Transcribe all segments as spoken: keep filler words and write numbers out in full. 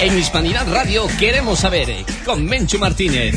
En Hispanidad Radio queremos saber, con Menchu Martínez.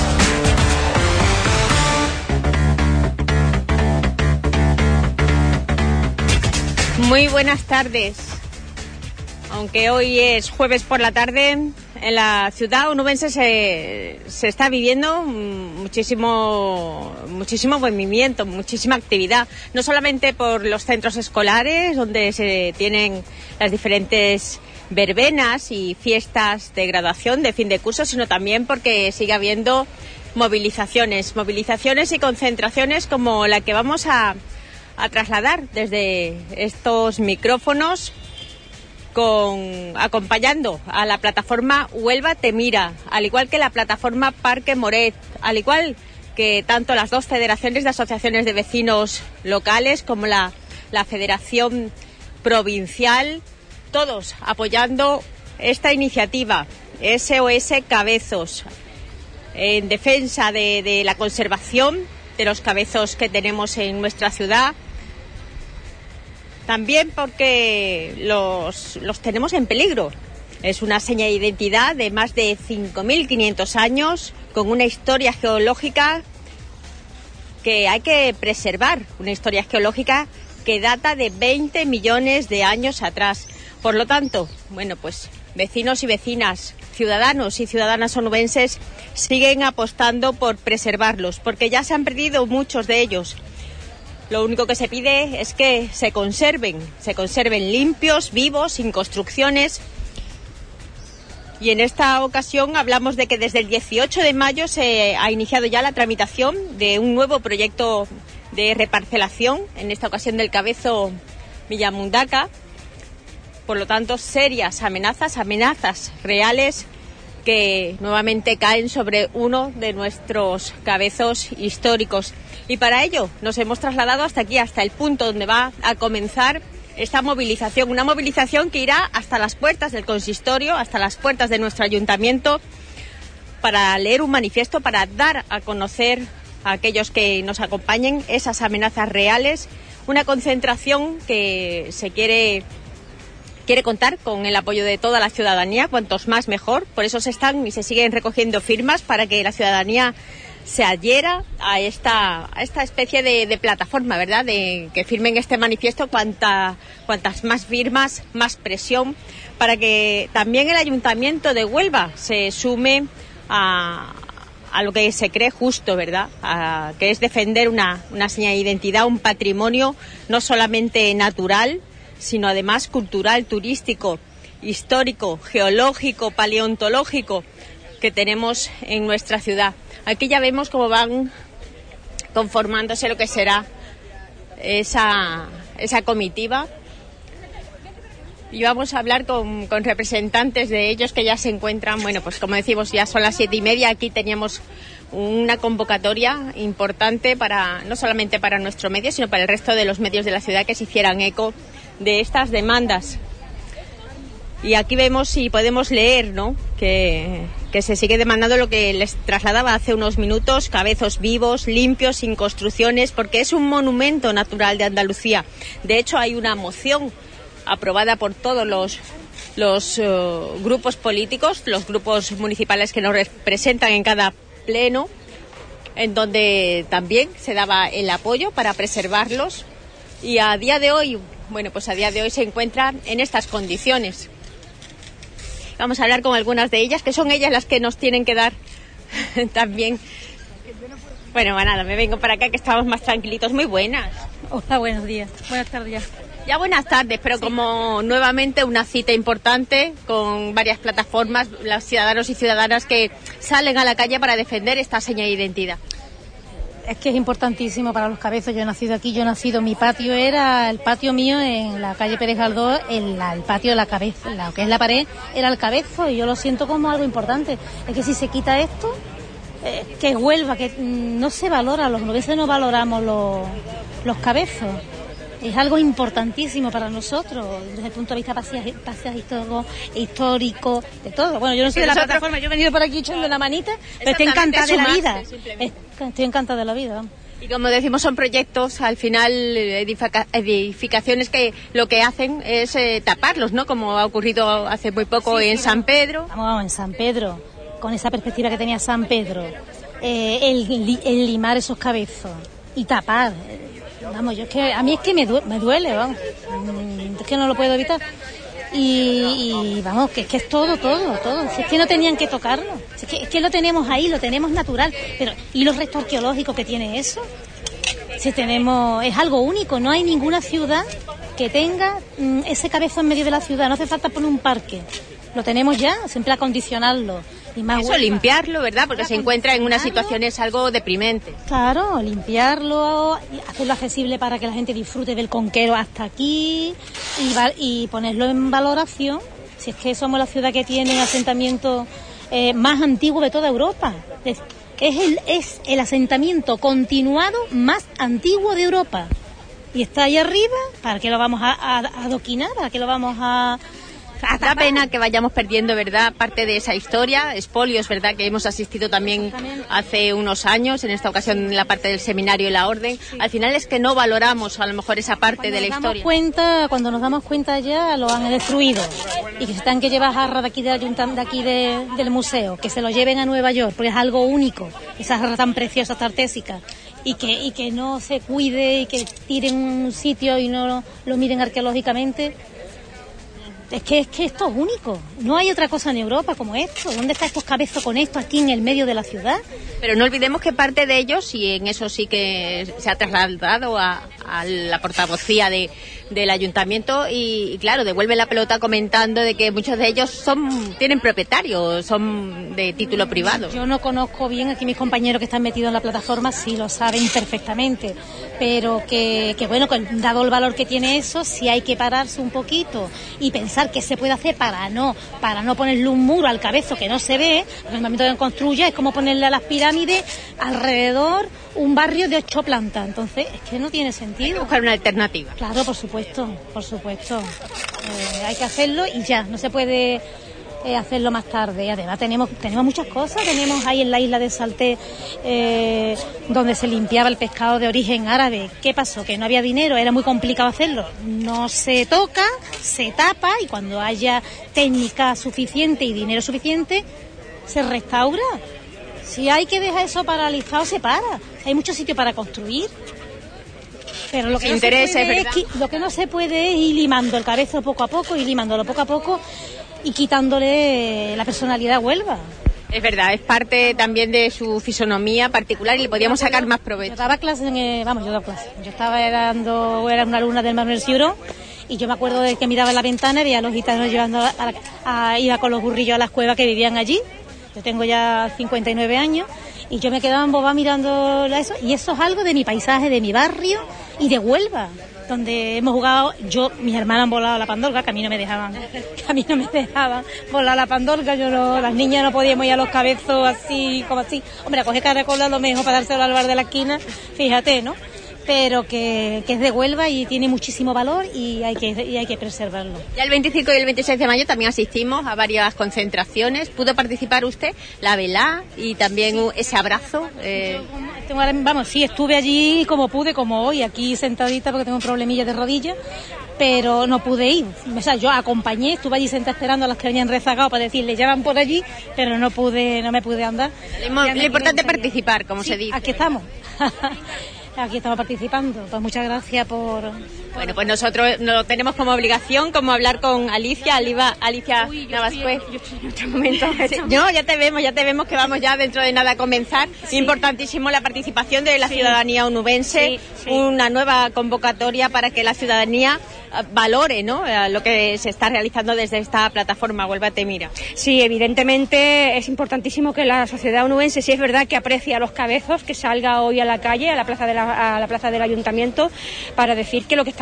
Muy buenas tardes. Aunque hoy es jueves por la tarde, en la ciudad onubense se, se está viviendo muchísimo, muchísimo movimiento, muchísima actividad. No solamente por los centros escolares, donde se tienen las diferentes verbenas y fiestas de graduación, de fin de curso, sino también porque sigue habiendo movilizaciones, movilizaciones y concentraciones como la que vamos a, a trasladar desde estos micrófonos, con acompañando a la plataforma Huelva Te Mira, al igual que la plataforma Parque Moret, al igual que tanto las dos federaciones de asociaciones de vecinos locales como la, la Federación Provincial, todos apoyando esta iniciativa, S O S Cabezos, en defensa de, de la conservación de los cabezos que tenemos en nuestra ciudad. También porque los, los tenemos en peligro. Es una seña de identidad de más de cinco mil quinientos años, con una historia geológica que hay que preservar, una historia geológica que data de veinte millones de años atrás. Por lo tanto, bueno, pues vecinos y vecinas, ciudadanos y ciudadanas onubenses siguen apostando por preservarlos, porque ya se han perdido muchos de ellos. Lo único que se pide es que se conserven, se conserven limpios, vivos, sin construcciones. Y en esta ocasión hablamos de que desde el dieciocho de mayo se ha iniciado ya la tramitación de un nuevo proyecto de reparcelación, en esta ocasión del cabezo Villamundaca. Por lo tanto, serias amenazas, amenazas reales que nuevamente caen sobre uno de nuestros cabezos históricos. Y para ello nos hemos trasladado hasta aquí, hasta el punto donde va a comenzar esta movilización. Una movilización que irá hasta las puertas del consistorio, hasta las puertas de nuestro ayuntamiento, para leer un manifiesto, para dar a conocer a aquellos que nos acompañen esas amenazas reales. Una concentración que se quiere... quiere contar con el apoyo de toda la ciudadanía, cuantos más mejor. Por eso se están y se siguen recogiendo firmas para que la ciudadanía se adhiera a esta, a esta especie de, de plataforma, ¿verdad? De que firmen este manifiesto, cuanta, cuantas más firmas, más presión, para que también el Ayuntamiento de Huelva se sume a, a lo que se cree justo, ¿verdad? A, que es defender una, una señal de identidad, un patrimonio no solamente natural, sino además cultural, turístico, histórico, geológico, paleontológico, que tenemos en nuestra ciudad. Aquí ya vemos cómo van conformándose lo que será esa, esa comitiva. Y vamos a hablar con, con representantes de ellos que ya se encuentran, bueno, pues como decimos, ya son las siete y media. Aquí teníamos una convocatoria importante para, no solamente para nuestro medio, sino para el resto de los medios de la ciudad que se hicieran eco de estas demandas. Y aquí vemos y podemos leer, ¿no?, que, que se sigue demandando lo que les trasladaba hace unos minutos: cabezos vivos, limpios, sin construcciones, porque es un monumento natural de Andalucía. De hecho, hay una moción aprobada por todos los, los uh, grupos políticos, los grupos municipales que nos representan en cada pleno, en donde también se daba el apoyo para preservarlos. Y a día de hoy, bueno, pues a día de hoy se encuentra en estas condiciones. Vamos a hablar con algunas de ellas, que son ellas las que nos tienen que dar también. Bueno, nada, me vengo para acá que estamos más tranquilitos. Muy buenas. Hola, buenos días. Buenas tardes ya. Ya buenas tardes, pero sí, como nuevamente una cita importante con varias plataformas, los ciudadanos y ciudadanas que salen a la calle para defender esta señal de identidad. Es que es importantísimo para los cabezos. Yo he nacido aquí, yo he nacido, mi patio era, el patio mío en la calle Pérez Galdós, el, el patio de la cabeza, lo que es la pared, era el cabezo, y yo lo siento como algo importante. Es que si se quita esto, eh, que Huelva, que no se valora, los onubenses no valoramos los, los cabezos. Es algo importantísimo para nosotros, desde el punto de vista paisajístico, histórico, de todo. Bueno, yo no soy de la plataforma, yo he venido por aquí echando la manita, pero estoy encantada de la vida. Estoy encantada de la vida. Y como decimos, son proyectos, al final, edifica- edificaciones que lo que hacen es eh, taparlos, ¿no? Como ha ocurrido hace muy poco sí, en sí, San Pedro. Vamos, vamos, en San Pedro, con esa perspectiva que tenía San Pedro, eh, el, el limar esos cabezos y tapar. Vamos, yo es que a mí es que me duele, me duele, vamos, es que no lo puedo evitar. Y, y vamos, que es que es todo, todo, todo. Si es que no tenían que tocarlo. Si es que, es que lo tenemos ahí, lo tenemos natural. Pero ¿y los restos arqueológicos que tiene eso? Si tenemos, es algo único. No hay ninguna ciudad que tenga mm, ese cabezo en medio de la ciudad. No hace falta poner un parque. Lo tenemos ya, siempre acondicionarlo. Y más eso, limpiarlo, ¿verdad? Porque se encuentra en unas situaciones algo deprimente. Claro, limpiarlo, hacerlo accesible para que la gente disfrute del conquero hasta aquí y, va, y ponerlo en valoración. Si es que somos la ciudad que tiene el asentamiento eh, más antiguo de toda Europa. Es, es, el, es el asentamiento continuado más antiguo de Europa. Y está ahí arriba, ¿para qué lo vamos a, a, a adoquinar? ¿Para qué lo vamos a...? Da pena que vayamos perdiendo, ¿verdad?, parte de esa historia, expolios, ¿verdad?, que hemos asistido también hace unos años, en esta ocasión en la parte del seminario y la orden. Sí. Al final es que no valoramos a lo mejor esa parte cuando de la historia. Cuenta, cuando nos damos cuenta ya lo han destruido y que se están que llevar jarras de aquí, de, de aquí de, del museo, que se lo lleven a Nueva York, porque es algo único, esa jarra tan preciosa, tan artésica. Y que, y que no se cuide y que tiren un sitio y no lo, lo miren arqueológicamente. Es que, es que esto es único. No hay otra cosa en Europa como esto. ¿Dónde están estos cabezos con esto aquí en el medio de la ciudad? Pero no olvidemos que parte de ellos, y en eso sí que se ha trasladado a, a la portavocía de, del ayuntamiento, y, y claro, devuelve la pelota comentando de que muchos de ellos son tienen propietarios, son de título privado. Yo no conozco bien, aquí mis compañeros que están metidos en la plataforma sí lo saben perfectamente, pero que, que bueno, que dado el valor que tiene eso, sí hay que pararse un poquito y pensar qué se puede hacer para no para no ponerle un muro al cabezo que no se ve, porque en el momento que construya es como ponerle a las pirámides alrededor un barrio de ocho plantas, entonces es que no tiene sentido. Hay que buscar una alternativa. Claro, por supuesto, por supuesto. Eh, hay que hacerlo y ya, no se puede eh, hacerlo más tarde. Además tenemos tenemos muchas cosas, tenemos ahí en la isla de Salté eh, donde se limpiaba el pescado de origen árabe. ¿Qué pasó? Que no había dinero, era muy complicado hacerlo. No se toca, se tapa y cuando haya técnica suficiente y dinero suficiente, se restaura. Si hay que dejar eso paralizado, se para. Hay mucho sitio para construir. Pero lo que, no interesa, es es que, lo que no se puede es ir limando el cabezo poco a poco, ir limándolo poco a poco y quitándole la personalidad a Huelva. Es verdad, es parte también de su fisonomía particular y le podíamos sacar más provecho. Yo daba clases, en, eh, vamos, yo daba clases. Yo estaba dando, era una alumna del Manuel Ciuró y yo me acuerdo de que miraba en la ventana y veía a los gitanos llevando a, a, a, iba con los burrillos a las cuevas que vivían allí. Yo tengo ya cincuenta y nueve años y yo me quedaba embobada mirando eso, y eso es algo de mi paisaje, de mi barrio y de Huelva, donde hemos jugado. Yo, mis hermanas han volado la pandorga, que a mí no me dejaban, que a mí no me dejaban volar la pandorga, yo no, las niñas no podíamos ir a los cabezos así, como así, hombre, a coger caracola a lo mejor para dárselo al bar de la esquina, fíjate, ¿no? Pero que, que es de Huelva y tiene muchísimo valor y hay que y hay que preservarlo. Ya el veinticinco y el veintiséis de mayo también asistimos a varias concentraciones. ¿Pudo participar usted? La velá y también sí. ese abrazo. Eh... Yo, vamos, sí, estuve allí como pude, como hoy, aquí sentadita porque tengo un problemilla de rodilla, pero no pude ir. O sea, yo acompañé, estuve allí sentada esperando a las que venían rezagados para decirle, ya van por allí, pero no pude, no me pude andar. Lo, lo importante es participar, como sí, se dice. Aquí estamos. Aquí estamos participando. Pues muchas gracias por... por... Bueno, pues nosotros lo tenemos como obligación, como hablar con Alicia, Aliva, Alicia Navascué. Yo estoy en otro momento. No, ya te vemos, ya te vemos que vamos ya dentro de nada a comenzar. Sí. Importantísimo la participación de la sí. ciudadanía onubense, sí, sí. una nueva convocatoria para que la ciudadanía valore, ¿no?, lo que se está realizando desde esta plataforma Huelva Te Mira. Sí, evidentemente es importantísimo que la sociedad onubense, si es verdad que aprecia los cabezos, que salga hoy a la calle, a la plaza de la, a la plaza del ayuntamiento, para decir que lo que estamos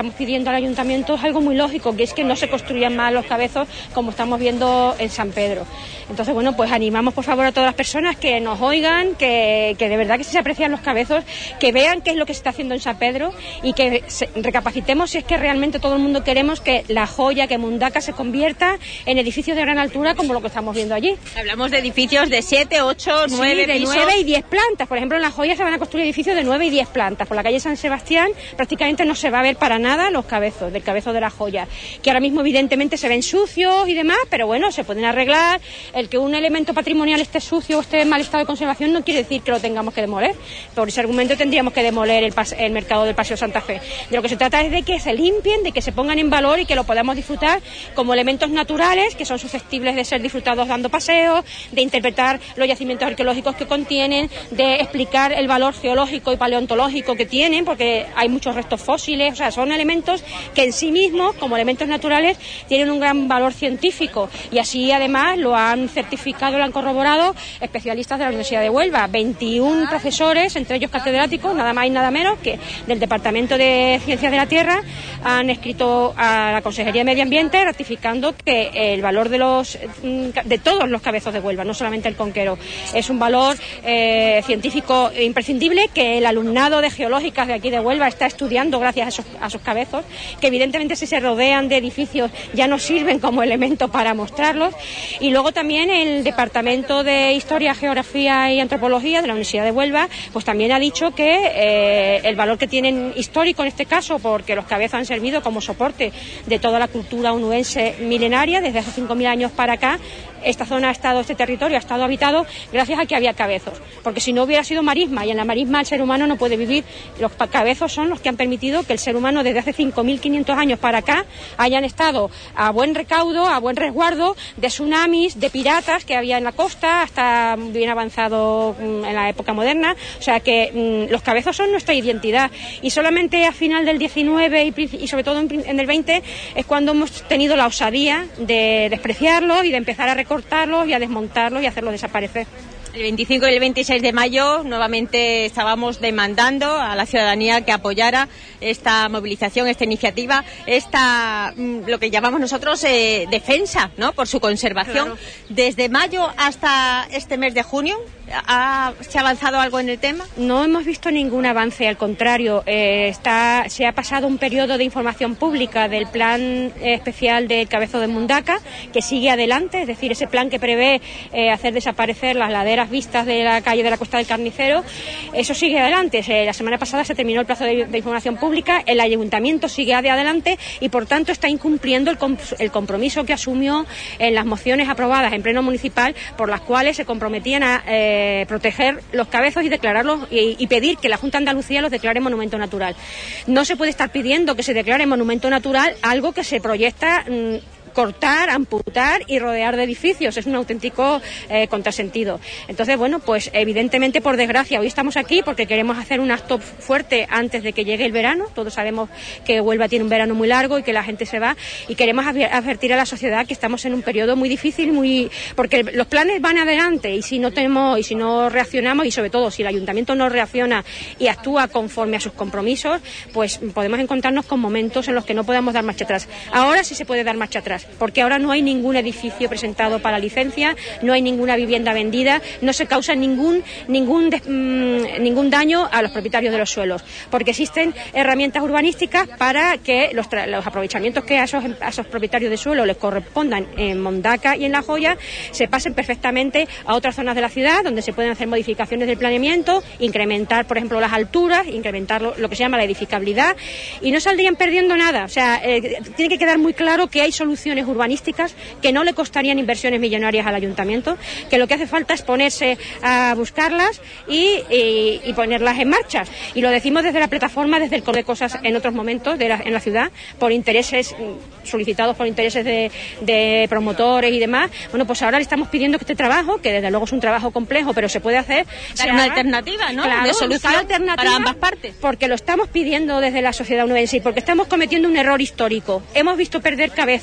estamos pidiendo al ayuntamiento es algo muy lógico, que es que no se construyan más los cabezos como estamos viendo en San Pedro. Entonces, bueno, pues animamos por favor a todas las personas que nos oigan, que, que de verdad que si se aprecian los cabezos, que vean qué es lo que se está haciendo en San Pedro y que se, recapacitemos si es que realmente todo el mundo queremos que la joya, que Mundaca se convierta en edificios de gran altura como lo que estamos viendo allí. Hablamos de edificios de siete, ocho, nueve sí, de pisos. nueve y diez plantas. Por ejemplo, en La Joya se van a construir edificios de nueve y diez plantas. Por la calle San Sebastián prácticamente no se va a ver para nada los cabezos, del cabezo de La Joya, que ahora mismo evidentemente se ven sucios y demás, pero bueno, se pueden arreglar. El que un elemento patrimonial esté sucio o esté en mal estado de conservación no quiere decir que lo tengamos que demoler. Por ese argumento tendríamos que demoler el, pas- el mercado del Paseo Santa Fe. De lo que se trata es de que se limpien, de que se pongan en valor y que lo podamos disfrutar como elementos naturales que son susceptibles de ser disfrutados dando paseos, de interpretar los yacimientos arqueológicos que contienen, de explicar el valor geológico y paleontológico que tienen, porque hay muchos restos fósiles, o sea, son elementos que en sí mismos, como elementos naturales, tienen un gran valor científico, y así además lo han certificado, lo han corroborado especialistas de la Universidad de Huelva, veintiún profesores, entre ellos catedráticos, nada más y nada menos, que del Departamento de Ciencias de la Tierra han escrito a la Consejería de Medio Ambiente ratificando que el valor de los de todos los cabezos de Huelva, no solamente el conquero, es un valor eh, científico imprescindible, que el alumnado de geológicas de aquí de Huelva está estudiando gracias a esos, a esos cabezos, que evidentemente si se rodean de edificios ya no sirven como elemento para mostrarlos. Y luego también el Departamento de Historia, Geografía y Antropología de la Universidad de Huelva pues también ha dicho que eh, el valor que tienen histórico en este caso, porque los cabezos han servido como soporte de toda la cultura onubense milenaria desde hace cinco mil años para acá. Esta zona ha estado, este territorio ha estado habitado gracias a que había cabezos, porque si no hubiera sido marisma, y en la marisma el ser humano no puede vivir. Los cabezos son los que han permitido que el ser humano desde hace cinco mil quinientos años para acá hayan estado a buen recaudo, a buen resguardo de tsunamis, de piratas que había en la costa, hasta bien avanzado en la época moderna. O sea que mmm, los cabezos son nuestra identidad, y solamente a final del diecinueve y, y sobre todo en, en el veinte es cuando hemos tenido la osadía de despreciarlos y de empezar a recordarlos cortarlos y a desmontarlos y hacerlos desaparecer. El veinticinco y el veintiséis de mayo nuevamente estábamos demandando a la ciudadanía que apoyara esta movilización, esta iniciativa, esta lo que llamamos nosotros eh, defensa, ¿no?, por su conservación. Claro. Desde mayo hasta este mes de junio, ¿ha, ¿se ha avanzado algo en el tema? No hemos visto ningún avance, al contrario, eh, está, se ha pasado un periodo de información pública del plan especial del Cabezo de Mundaca, que sigue adelante, es decir, ese plan que prevé eh, hacer desaparecer las laderas vistas de la calle de la Costa del Carnicero, eso sigue adelante. La semana pasada se terminó el plazo de, de información pública, el ayuntamiento sigue de adelante y por tanto está incumpliendo el, comp el compromiso que asumió en las mociones aprobadas en pleno municipal, por las cuales se comprometían a eh, proteger los cabezos y declararlos y, y pedir que la Junta de Andalucía los declare monumento natural. No se puede estar pidiendo que se declare monumento natural algo que se proyecta mmm, cortar, amputar y rodear de edificios. Es un auténtico eh, contrasentido. Entonces, bueno, pues evidentemente, por desgracia, hoy estamos aquí porque queremos hacer un acto fuerte antes de que llegue el verano. Todos sabemos que Huelva tiene un verano muy largo y que la gente se va, y queremos advertir a la sociedad que estamos en un periodo muy difícil, muy porque los planes van adelante, y si no tenemos y si no reaccionamos, y sobre todo si el ayuntamiento no reacciona y actúa conforme a sus compromisos, pues podemos encontrarnos con momentos en los que no podamos dar marcha atrás. Ahora sí se puede dar marcha atrás, porque ahora no hay ningún edificio presentado para licencia, no hay ninguna vivienda vendida, no se causa ningún ningún de, mmm, ningún daño a los propietarios de los suelos, porque existen herramientas urbanísticas para que los, los aprovechamientos que a esos, a esos propietarios de suelo les correspondan en Mundaca y en La Joya se pasen perfectamente a otras zonas de la ciudad, donde se pueden hacer modificaciones del planeamiento, incrementar, por ejemplo, las alturas, incrementar lo, lo que se llama la edificabilidad, y no saldrían perdiendo nada. O sea, eh, tiene que quedar muy claro que hay soluciones urbanísticas que no le costarían inversiones millonarias al ayuntamiento, que lo que hace falta es ponerse a buscarlas y, y, y ponerlas en marcha. Y lo decimos desde la plataforma, desde el Coro de Cosas en otros momentos de la, en la ciudad, por intereses solicitados por intereses de, de promotores y demás. Bueno, pues ahora le estamos pidiendo que este trabajo, que desde luego es un trabajo complejo, pero se puede hacer, sea una alternativa, ¿no? Claro, de solución alternativa para ambas partes. Porque lo estamos pidiendo desde la sociedad onubense y porque estamos cometiendo un error histórico. Hemos visto perder cabezos en una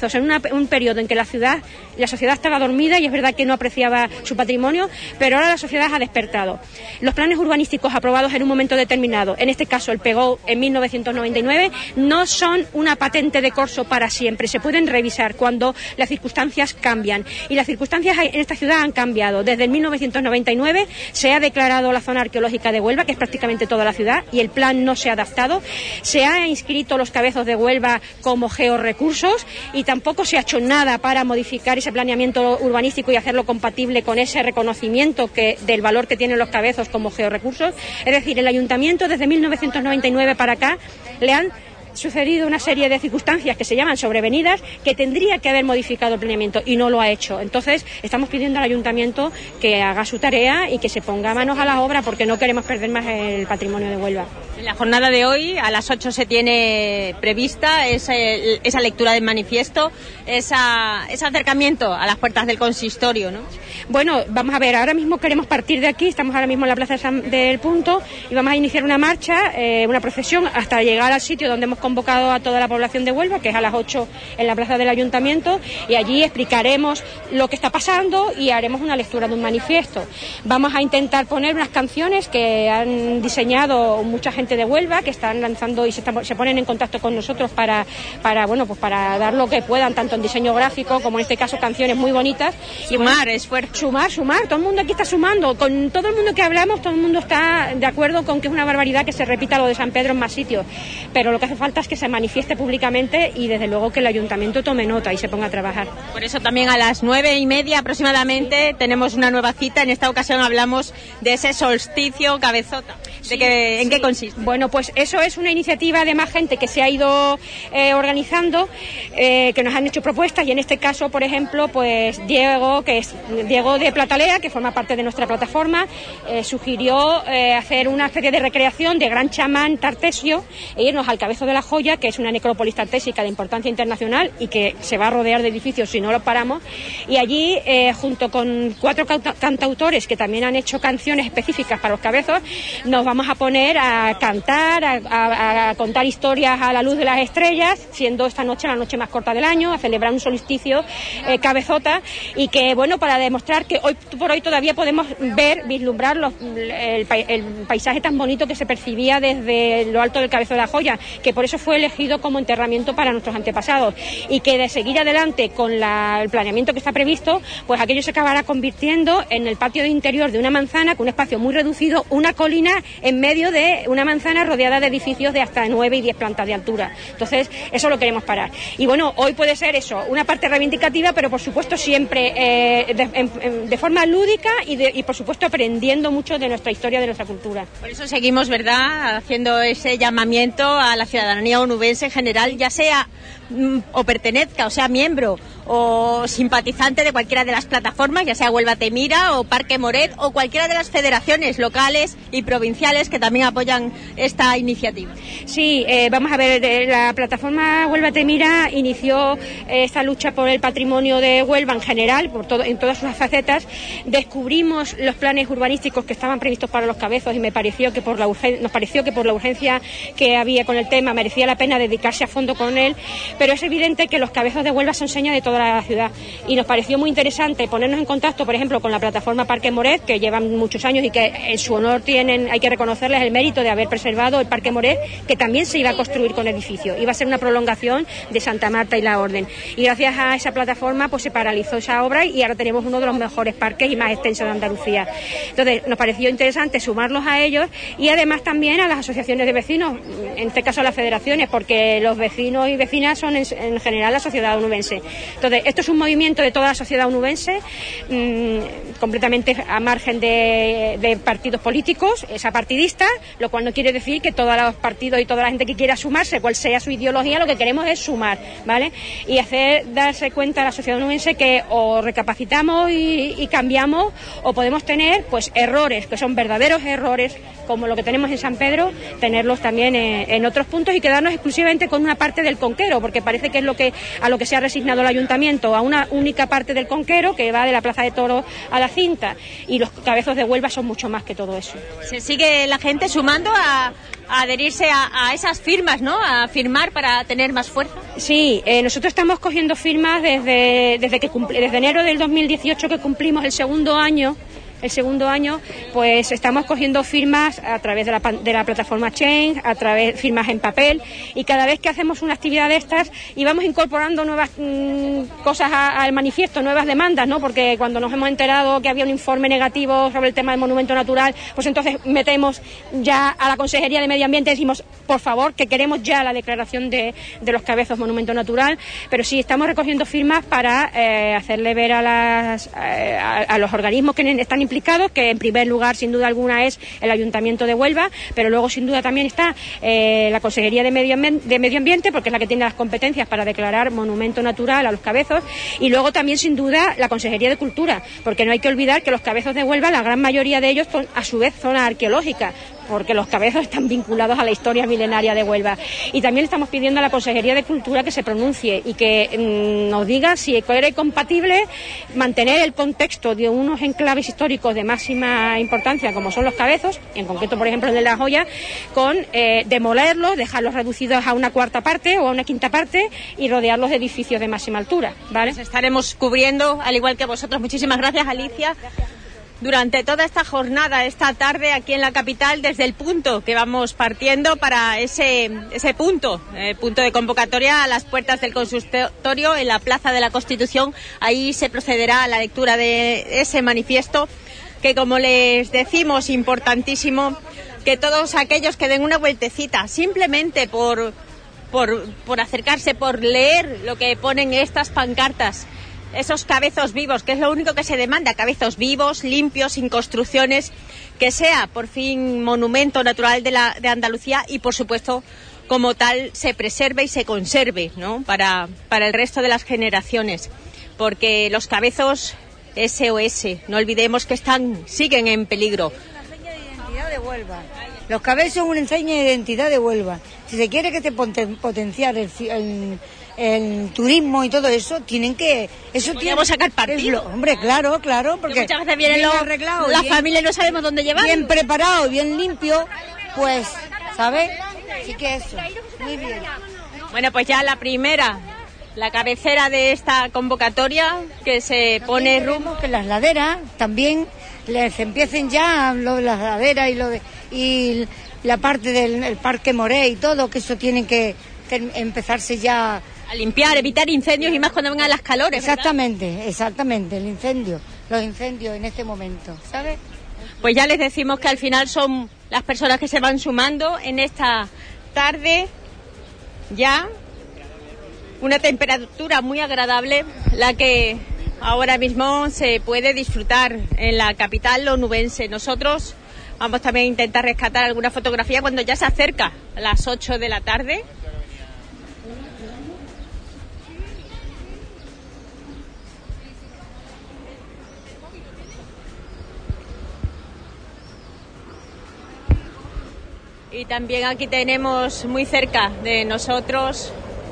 un periodo en que la ciudad, la sociedad estaba dormida y es verdad que no apreciaba su patrimonio, pero ahora la sociedad ha despertado. Los planes urbanísticos aprobados en un momento determinado, en este caso el PEGO en mil novecientos noventa y nueve, no son una patente de corso para siempre, se pueden revisar cuando las circunstancias cambian. Y las circunstancias en esta ciudad han cambiado. Desde el mil novecientos noventa y nueve se ha declarado la zona arqueológica de Huelva, que es prácticamente toda la ciudad, y el plan no se ha adaptado. Se ha inscrito los cabezos de Huelva como georrecursos y tampoco se ha hecho nada para modificar ese planeamiento urbanístico y hacerlo compatible con ese reconocimiento que, del valor que tienen los cabezos como georrecursos. Es decir, el ayuntamiento desde mil novecientos noventa y nueve para acá le han sucedido una serie de circunstancias que se llaman sobrevenidas, que tendría que haber modificado el planeamiento y no lo ha hecho. Entonces estamos pidiendo al ayuntamiento que haga su tarea y que se ponga manos a la obra, porque no queremos perder más el patrimonio de Huelva. En la jornada de hoy a las ocho se tiene prevista esa, esa lectura del manifiesto, esa, ese acercamiento a las puertas del consistorio, ¿no? Bueno, vamos a ver, ahora mismo queremos partir de aquí, estamos ahora mismo en la Plaza del Punto y vamos a iniciar una marcha, eh, una procesión hasta llegar al sitio donde hemos convocado a toda la población de Huelva, que es a las ocho en la plaza del ayuntamiento, y allí explicaremos lo que está pasando y haremos una lectura de un manifiesto. Vamos a intentar poner unas canciones que han diseñado mucha gente de Huelva, que están lanzando y se, están, se ponen en contacto con nosotros para, para, bueno, pues para dar lo que puedan, tanto en diseño gráfico como en este caso canciones muy bonitas. Sumar, esfuerzo. Sumar, sumar, todo el mundo aquí está sumando, con todo el mundo que hablamos, todo el mundo está de acuerdo con que es una barbaridad que se repita lo de San Pedro en más sitios, pero lo que hace falta es que se manifieste públicamente y desde luego que el ayuntamiento tome nota y se ponga a trabajar. Por eso también a las nueve y media aproximadamente tenemos una nueva cita. En esta ocasión hablamos de ese solsticio cabezota. ¿De sí, qué, ¿En sí. qué consiste? Bueno, pues eso es una iniciativa de más gente que se ha ido eh, organizando, eh, que nos han hecho propuestas, y en este caso, por ejemplo, pues Diego, que es Diego de Platalea, que forma parte de nuestra plataforma, eh, sugirió eh, hacer una especie de recreación de Gran Chamán Tartesio e irnos al Cabezo de la Joya, que es una necrópolis tartésica de importancia internacional y que se va a rodear de edificios si no lo paramos, y allí, eh, junto con cuatro cantautores que también han hecho canciones específicas para los cabezos, nos vamos a poner a cantar, a, a, a contar historias a la luz de las estrellas, siendo esta noche la noche más corta del año, a celebrar un solsticio eh, cabezota, y que, bueno, para demostrar que hoy por hoy todavía podemos ver, vislumbrar los, el, el paisaje tan bonito que se percibía desde lo alto del Cabezo de la Joya, que por eso fue elegido como enterramiento para nuestros antepasados, y que de seguir adelante con la, el planeamiento que está previsto, pues aquello se acabará convirtiendo en el patio de interior de una manzana, con un espacio muy reducido, una colina en medio de una manzana rodeada de edificios de hasta nueve y diez plantas de altura. Entonces, eso lo queremos parar. Y bueno, hoy puede ser eso, una parte reivindicativa, pero por supuesto siempre eh, de, en, de forma lúdica y, de, y por supuesto aprendiendo mucho de nuestra historia, de nuestra cultura. Por eso seguimos, ¿verdad?, haciendo ese llamamiento a la ciudadanía onubense en general, ya sea mm, o pertenezca o sea miembro o simpatizante de cualquiera de las plataformas, ya sea Huelva Te Mira o Parque Moret o cualquiera de las federaciones locales y provinciales que también apoyan esta iniciativa. Sí, eh, vamos a ver, eh, la plataforma Huelva Te Mira inició eh, esta lucha por el patrimonio de Huelva en general, por todo, en todas sus facetas. Descubrimos los planes urbanísticos que estaban previstos para los cabezos y me pareció que por la urgen, nos pareció que por la urgencia que había con el tema merecía la pena dedicarse a fondo con él, pero es evidente que los cabezos de Huelva son seña de toda la ciudad y nos pareció muy interesante ponernos en contacto, por ejemplo, con la plataforma Parque Moret, que llevan muchos años y que en su honor tienen, hay que reconocerles el mérito de haber preservado el Parque Moret, que también se iba a construir con edificio, iba a ser una prolongación de Santa Marta y la Orden, y gracias a esa plataforma pues se paralizó esa obra y ahora tenemos uno de los mejores parques y más extensos de Andalucía. Entonces nos pareció interesante sumarlos a ellos y además también a las asociaciones de vecinos, en este caso a las federaciones, porque los vecinos y vecinas son en, en general la sociedad onubense. Entonces esto es un movimiento de toda la sociedad onubense, mmm, completamente a margen de, de partidos políticos, es apartidista, lo cual no quiere decir que todos los partidos y toda la gente que quiera sumarse, cual sea su ideología, lo que queremos es sumar, ¿vale? Y hacer, darse cuenta a la sociedad onubense que o recapacitamos y, y cambiamos, o podemos tener pues errores, que son verdaderos errores, como lo que tenemos en San Pedro, tenerlos también en, en otros puntos y quedarnos exclusivamente con una parte del conquero, porque parece que es lo que a lo que se ha resignado el ayuntamiento ayuntamiento a una única parte del Conquero, que va de la Plaza de Toros a la Cinta, y los cabezos de Huelva son mucho más que todo eso. Se sigue la gente sumando a, a adherirse a, a esas firmas, ¿no? A firmar para tener más fuerza. Sí, eh, nosotros estamos cogiendo firmas desde, desde, que cumpli, desde enero del dos mil dieciocho, que cumplimos el segundo año. El segundo año, pues estamos cogiendo firmas a través de la, de la plataforma Change, a través de firmas en papel, y cada vez que hacemos una actividad de estas y vamos incorporando nuevas mmm, cosas a, al manifiesto, nuevas demandas, ¿no? Porque cuando nos hemos enterado que había un informe negativo sobre el tema del monumento natural, pues entonces metemos ya a la Consejería de Medio Ambiente y decimos, por favor, que queremos ya la declaración de, de los cabezos monumento natural, pero sí estamos recogiendo firmas para eh, hacerle ver a, las, eh, a, a los organismos que están implicados, que en primer lugar sin duda alguna es el Ayuntamiento de Huelva, pero luego sin duda también está eh, la Consejería de Medio, de Medio Ambiente, porque es la que tiene las competencias para declarar monumento natural a los cabezos, y luego también sin duda la Consejería de Cultura, porque no hay que olvidar que los cabezos de Huelva, la gran mayoría de ellos son a su vez zona arqueológica, porque los cabezos están vinculados a la historia milenaria de Huelva. Y también estamos pidiendo a la Consejería de Cultura que se pronuncie y que mmm, nos diga si era compatible mantener el contexto de unos enclaves históricos de máxima importancia, como son los cabezos, en concreto, por ejemplo, el de La Joya, con eh, demolerlos, dejarlos reducidos a una cuarta parte o a una quinta parte y rodearlos de edificios de máxima altura, ¿vale? Nos estaremos cubriendo, al igual que vosotros. Muchísimas gracias, Alicia. Durante toda esta jornada, esta tarde, aquí en la capital, desde el punto que vamos partiendo para ese, ese punto, eh, punto de convocatoria a las puertas del consistorio en la Plaza de la Constitución. Ahí se procederá a la lectura de ese manifiesto que, como les decimos, importantísimo que todos aquellos que den una vueltecita, simplemente por, por, por acercarse, por leer lo que ponen estas pancartas, esos cabezos vivos, que es lo único que se demanda, cabezos vivos, limpios, sin construcciones, que sea por fin monumento natural de, la, de Andalucía y, por supuesto, como tal, se preserve y se conserve, ¿no? Para, para el resto de las generaciones, porque los cabezos S O S, no olvidemos que están, siguen en peligro. Una seña de identidad de Huelva. Los cabezos son una seña de identidad de Huelva. Si se quiere que te poten, potenciar el, el el turismo y todo eso, tienen que... eso podríamos sacar partido. Es lo, hombre, claro, claro, porque muchas veces vienen los arreglados, las familias no sabemos dónde llevar. Bien preparado, bien limpio, pues, ¿sabes? Así que eso, muy bien. Bueno, pues ya la primera, la cabecera de esta convocatoria, que se pone rumbo... que las laderas también les empiecen ya lo de las laderas y lo de... y la parte del el Parque Moré y todo, que eso tiene que, que empezarse ya... a limpiar, evitar incendios y más cuando vengan las calores. Exactamente, ¿verdad? Exactamente, el incendio, los incendios en este momento, ¿sabes? Pues ya les decimos que al final son las personas que se van sumando en esta tarde, ya una temperatura muy agradable, la que ahora mismo se puede disfrutar en la capital onubense. Nosotros vamos también a intentar rescatar alguna fotografía cuando ya se acerca a las ocho de la tarde. Y también aquí tenemos muy cerca de nosotros,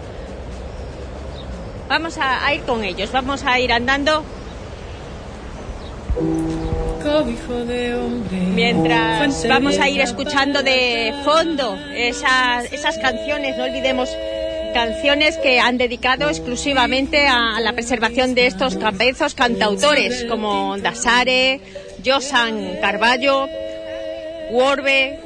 vamos a, a ir con ellos, vamos a ir andando mientras vamos a ir escuchando de fondo esas, esas canciones. No olvidemos, canciones que han dedicado exclusivamente a, a la preservación de estos cabezos cantautores como Dasare, Josan Carballo, Worbe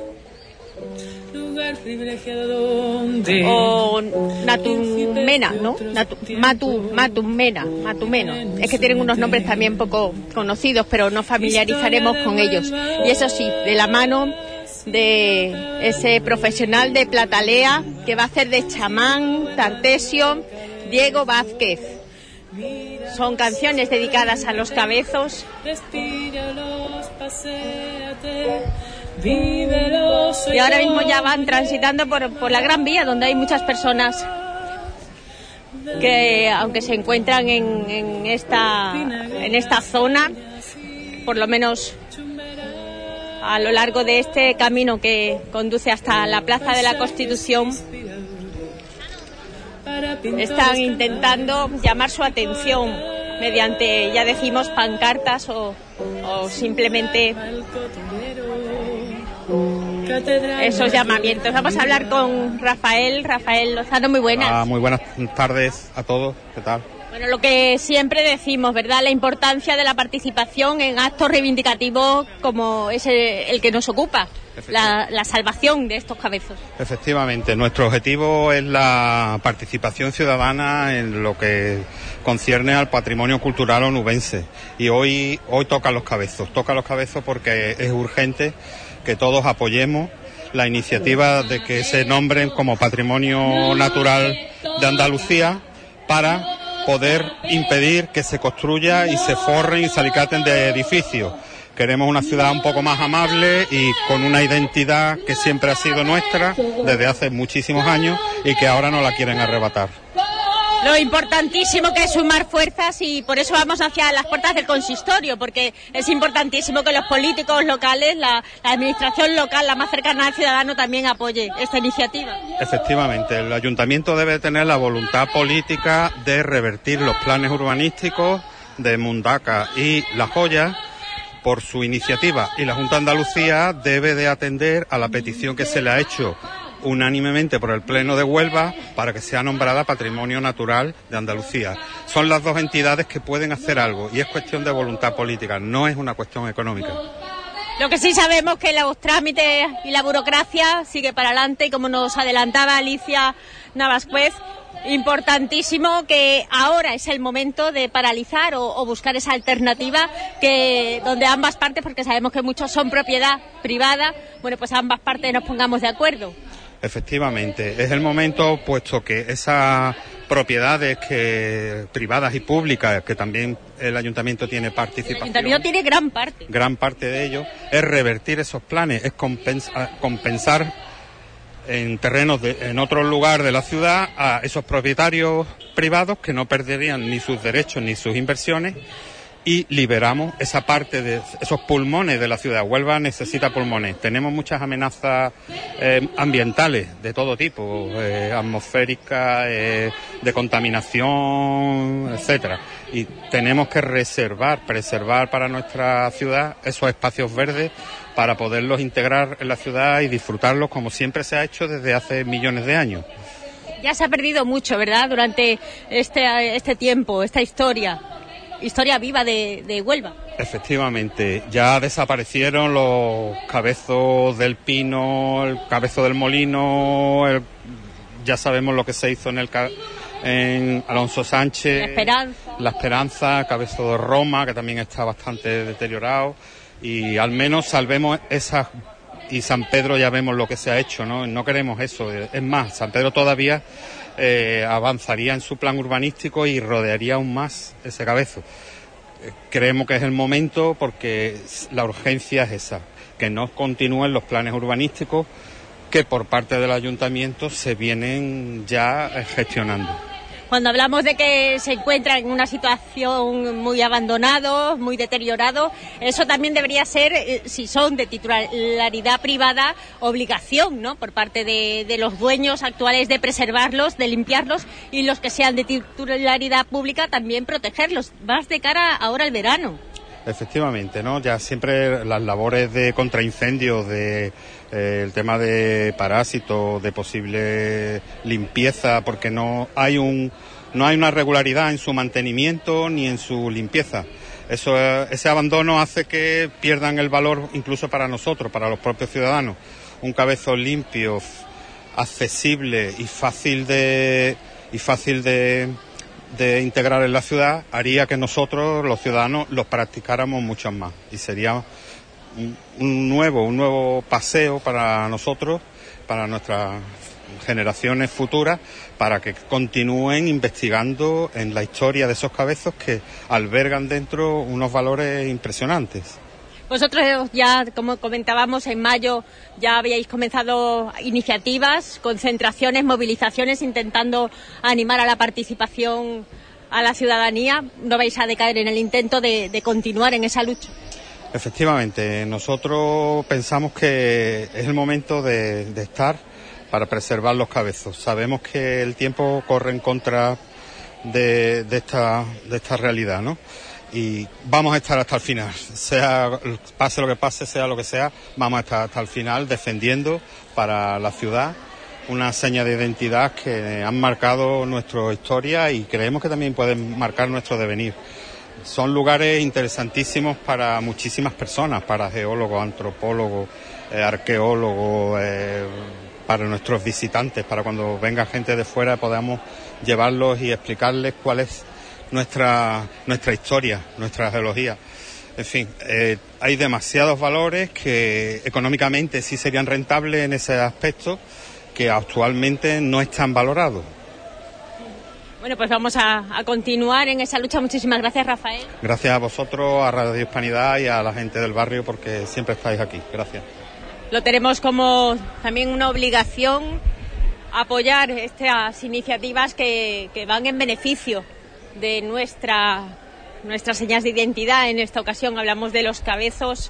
o Natumena, ¿no? Natu, Matu, Matumena, Matumeno. Es que tienen unos nombres también poco conocidos, pero nos familiarizaremos con ellos. Y eso sí, de la mano de ese profesional de Platalea que va a hacer de chamán tartesio, Diego Vázquez. Son canciones dedicadas a los cabezos. Y ahora mismo ya van transitando por, por la Gran Vía, donde hay muchas personas que, aunque se encuentran en, en, esta, en esta zona, por lo menos a lo largo de este camino que conduce hasta la Plaza de la Constitución, están intentando llamar su atención mediante, ya decimos, pancartas o, o simplemente esos llamamientos. Vamos a hablar con Rafael, Rafael Lozano, muy buenas. Ah, muy buenas tardes a todos, ¿qué tal? Bueno, lo que siempre decimos, ¿verdad? La importancia de la participación en actos reivindicativos como es el, el que nos ocupa, la, la salvación de estos cabezos. Efectivamente, nuestro objetivo es la participación ciudadana en lo que concierne al patrimonio cultural onubense. Y hoy, hoy toca los cabezos, toca los cabezos porque es urgente que todos apoyemos la iniciativa de que se nombren como Patrimonio Natural de Andalucía para poder impedir que se construya y se forren y se alicaten de edificios. Queremos una ciudad un poco más amable y con una identidad que siempre ha sido nuestra desde hace muchísimos años y que ahora nos la quieren arrebatar. Lo importantísimo que es sumar fuerzas y por eso vamos hacia las puertas del consistorio, porque es importantísimo que los políticos locales, la, la administración local, la más cercana al ciudadano, también apoye esta iniciativa. Efectivamente, el ayuntamiento debe tener la voluntad política de revertir los planes urbanísticos de Mundaca y La Joya por su iniciativa, y la Junta de Andalucía debe de atender a la petición que se le ha hecho unánimemente por el Pleno de Huelva para que sea nombrada Patrimonio Natural de Andalucía. Son las dos entidades que pueden hacer algo y es cuestión de voluntad política, no es una cuestión económica. Lo que sí sabemos que los trámites y la burocracia sigue para adelante y como nos adelantaba Alicia Navascuez, importantísimo que ahora es el momento de paralizar o, o buscar esa alternativa que donde ambas partes, porque sabemos que muchos son propiedad privada, bueno, pues ambas partes nos pongamos de acuerdo. Efectivamente, es el momento, puesto que esas propiedades que privadas y públicas, que también el ayuntamiento tiene participación. El ayuntamiento tiene gran parte. Gran parte de ello, es revertir esos planes, es compensa, compensar en terrenos de, en otro lugar de la ciudad a esos propietarios privados que no perderían ni sus derechos ni sus inversiones. Y liberamos esa parte de esos pulmones de la ciudad. Huelva necesita pulmones. Tenemos muchas amenazas eh, ambientales de todo tipo, eh, atmosféricas, eh, de contaminación, etcétera. Y tenemos que reservar, preservar para nuestra ciudad esos espacios verdes para poderlos integrar en la ciudad y disfrutarlos como siempre se ha hecho desde hace millones de años. Ya se ha perdido mucho, ¿verdad?, durante este, este tiempo, esta historia. Historia viva de, de Huelva. Efectivamente, ya desaparecieron los cabezos del Pino, el cabezo del Molino, el, ya sabemos lo que se hizo en el en Alonso Sánchez, La Esperanza, La Esperanza, cabezo de Roma, que también está bastante deteriorado, y al menos salvemos esas, y San Pedro ya vemos lo que se ha hecho, ¿no? No queremos eso, es más, San Pedro todavía Eh, avanzaría en su plan urbanístico y rodearía aún más ese cabezo. Eh, creemos que es el momento porque la urgencia es esa, que no continúen los planes urbanísticos que por parte del ayuntamiento se vienen ya eh, gestionando. Cuando hablamos de que se encuentra en una situación muy abandonado, muy deteriorado, eso también debería ser, eh, si son de titularidad privada, obligación, ¿no?, por parte de, de los dueños actuales de preservarlos, de limpiarlos, y los que sean de titularidad pública también protegerlos, más de cara ahora al verano. Efectivamente, ¿no? Ya siempre las labores de contraincendios, de eh, el tema de parásitos, de posible limpieza, porque no hay un no hay una regularidad en su mantenimiento ni en su limpieza. Eso, ese abandono hace que pierdan el valor incluso para nosotros, para los propios ciudadanos. Un cabezo limpio, accesible y fácil de y fácil de de integrar en la ciudad haría que nosotros, los ciudadanos, los practicáramos mucho más y sería un, un nuevo un nuevo paseo para nosotros, para nuestras generaciones futuras, para que continúen investigando en la historia de esos cabezos que albergan dentro unos valores impresionantes. Vosotros ya, como comentábamos, en mayo ya habíais comenzado iniciativas, concentraciones, movilizaciones, intentando animar a la participación a la ciudadanía. ¿No vais a decaer en el intento de, de continuar en esa lucha? Efectivamente, nosotros pensamos que es el momento de, de estar para preservar los cabezos. Sabemos que el tiempo corre en contra de, de, esta, de esta realidad, ¿no? Y vamos a estar hasta el final, sea pase lo que pase, sea lo que sea, vamos a estar hasta el final defendiendo para la ciudad una seña de identidad que han marcado nuestra historia y creemos que también pueden marcar nuestro devenir. Son lugares interesantísimos para muchísimas personas, para geólogos, antropólogos, eh, arqueólogos, eh, para nuestros visitantes, para cuando venga gente de fuera podamos llevarlos y explicarles cuál es nuestra nuestra historia, nuestra geología. En fin, eh, hay demasiados valores que económicamente sí serían rentables en ese aspecto, que actualmente no están valorados. Bueno, pues vamos a, a continuar en esa lucha. Muchísimas gracias, Rafael. Gracias a vosotros, a Radio Hispanidad y a la gente del barrio, porque siempre estáis aquí. Gracias. Lo tenemos como también una obligación apoyar estas iniciativas que, que van en beneficio de nuestra, nuestras señas de identidad. En esta ocasión hablamos de los cabezos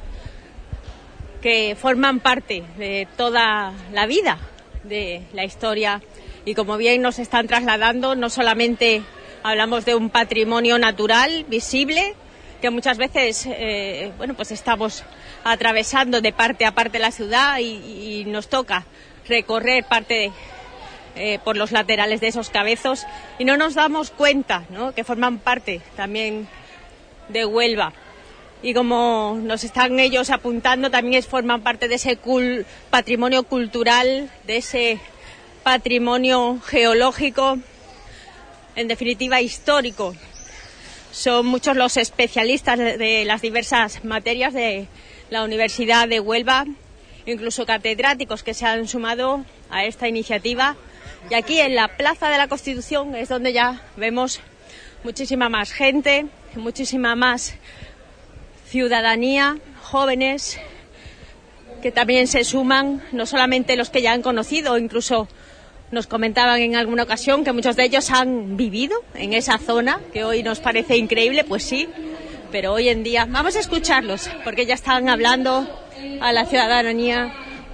que forman parte de toda la vida de la historia y como bien nos están trasladando, no solamente hablamos de un patrimonio natural visible que muchas veces eh, bueno pues estamos atravesando de parte a parte la ciudad y, y nos toca recorrer parte de Eh, por los laterales de esos cabezos y no nos damos cuenta, ¿no?, que forman parte también de Huelva y como nos están ellos apuntando también es, forman parte de ese cul- patrimonio cultural, de ese patrimonio geológico, en definitiva histórico. Son muchos los especialistas de, de las diversas materias de la Universidad de Huelva, incluso catedráticos que se han sumado a esta iniciativa. Y aquí en la Plaza de la Constitución es donde ya vemos muchísima más gente, muchísima más ciudadanía, jóvenes que también se suman, no solamente los que ya han conocido, incluso nos comentaban en alguna ocasión que muchos de ellos han vivido en esa zona, que hoy nos parece increíble, pues sí, pero hoy en día vamos a escucharlos, porque ya están hablando a la ciudadanía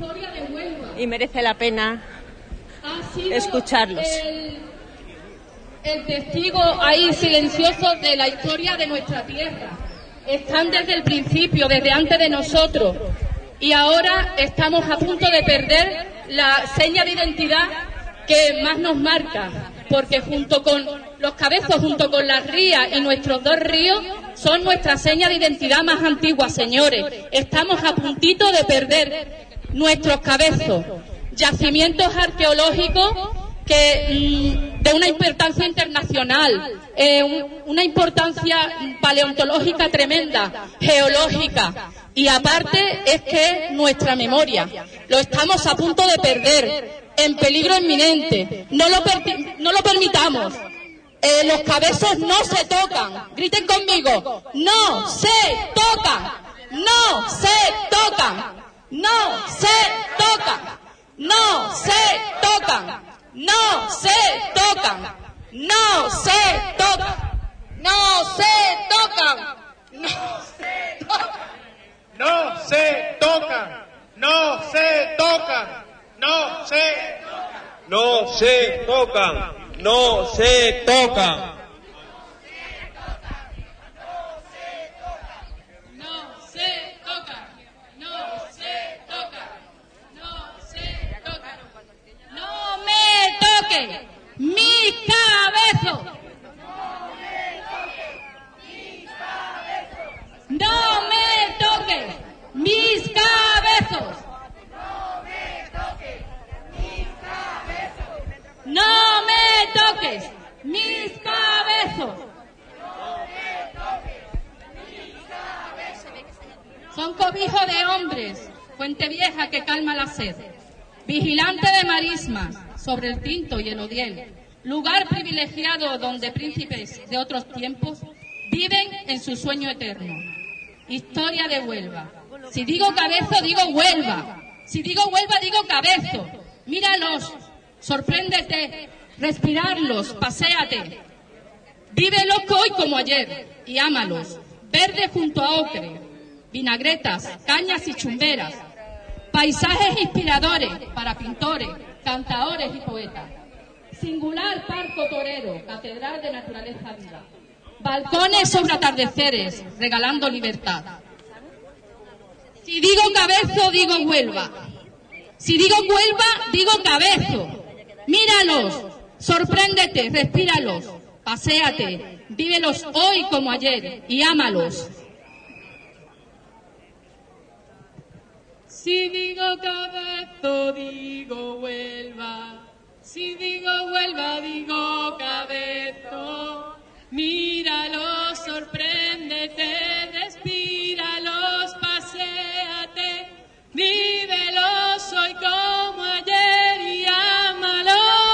y merece la pena escucharlos. El, el testigo ahí silencioso de la historia de nuestra tierra. Están desde el principio, desde antes de nosotros. Y ahora estamos a punto de perder la seña de identidad que más nos marca. Porque junto con los cabezos, junto con las rías y nuestros dos ríos, son nuestra seña de identidad más antigua, señores. Estamos a puntito de perder nuestros cabezos. Yacimientos arqueológicos que mmm, de una importancia internacional, eh, un, una importancia paleontológica tremenda, geológica, y aparte es que nuestra memoria lo estamos a punto de perder, en peligro inminente. No lo, per- no lo permitamos. Eh, los cabezos no se tocan. Griten conmigo. No se tocan. No se tocan. No se tocan. No se tocan, no se tocan, no se tocan, no se tocan, no se tocan, no se tocan, no se tocan, no se no se tocan, no se tocan. Mis cabezos. No me toques mis cabezos. No me toques mis cabezos. Son cobijos de hombres, fuente vieja que calma la sed, vigilante de marismas sobre el Tinto y el Odiel, lugar privilegiado donde príncipes de otros tiempos viven en su sueño eterno. Historia de Huelva. Si digo cabezo, digo Huelva. Si digo Huelva, digo cabezo. Míralos, sorpréndete, respirarlos, paséate. Vívelos hoy como ayer y ámalos. Verde junto a ocre, vinagretas, cañas y chumberas. Paisajes inspiradores para pintores, cantaores y poetas. Singular parco torero, catedral de naturaleza viva. Balcones sobre atardeceres, regalando libertad. Si digo Cabezo, digo Huelva. Si digo Huelva, digo Cabezo. Míralos, sorpréndete, respíralos, paséate, vívelos hoy como ayer y ámalos. Si digo Cabezo, digo Huelva. Si digo Huelva, digo Cabezo. Míralos, sorpréndete, respíralos, paséate, vívelos hoy como ayer y ámalos.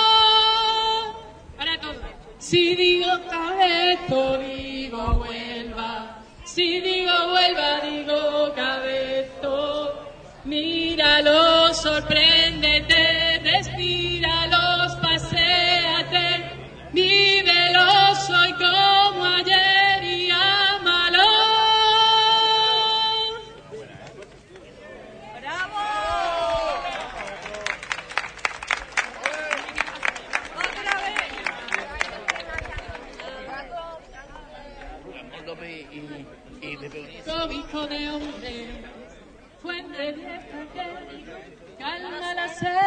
Para todos. Si digo Cabezo, digo Huelva. Si digo Huelva, digo Cabezo. Míralos, sorpréndete, respíralos, paséate, vívelos hoy como ayer y ámalos. ¡Bravo! ¡Otra vez! Cobijo de hombre, fuente de calma la sed,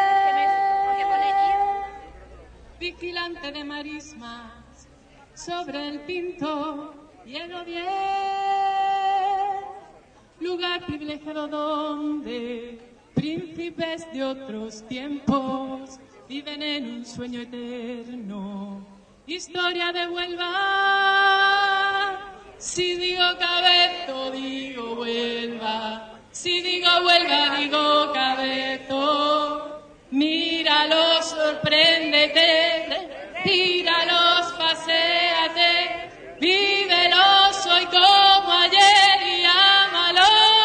vigilante de marismas sobre el Pinto y el Odier, lugar privilegiado donde príncipes de otros tiempos viven en un sueño eterno. Historia de Huelva. Si digo Cabezo, digo Huelva. Si digo Huelva, digo Cabezo. Míralos, sorpréndete, tíralos, paséate, vívelos hoy como ayer y ámalos.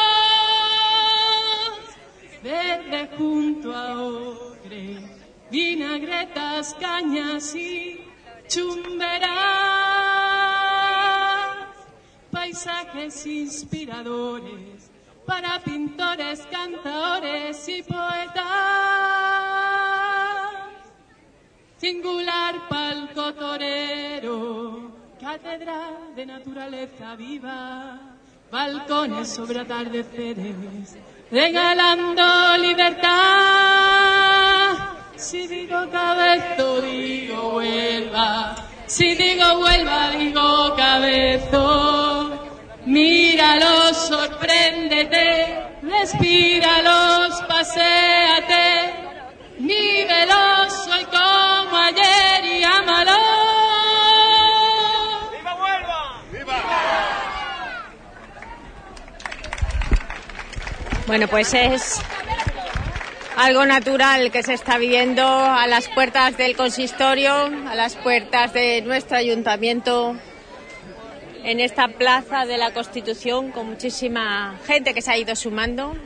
Verde junto a ocre, vinagretas, cañas y chumberas, paisajes inspiradores para pintores, cantadores y poetas. Singular palco torero, catedral de naturaleza viva, balcones sobre atardeceres, regalando libertad. Si digo Cabezo, digo Huelva. Si digo Huelva, digo Cabezo. Míralos, sorpréndete, respíralos, paséate, vívelos hoy como ayer y ámalos. ¡Viva Huelva! ¡Viva! Bueno, pues es algo natural que se está viviendo a las puertas del consistorio, a las puertas de nuestro ayuntamiento, en esta plaza de la Constitución, con muchísima gente que se ha ido sumando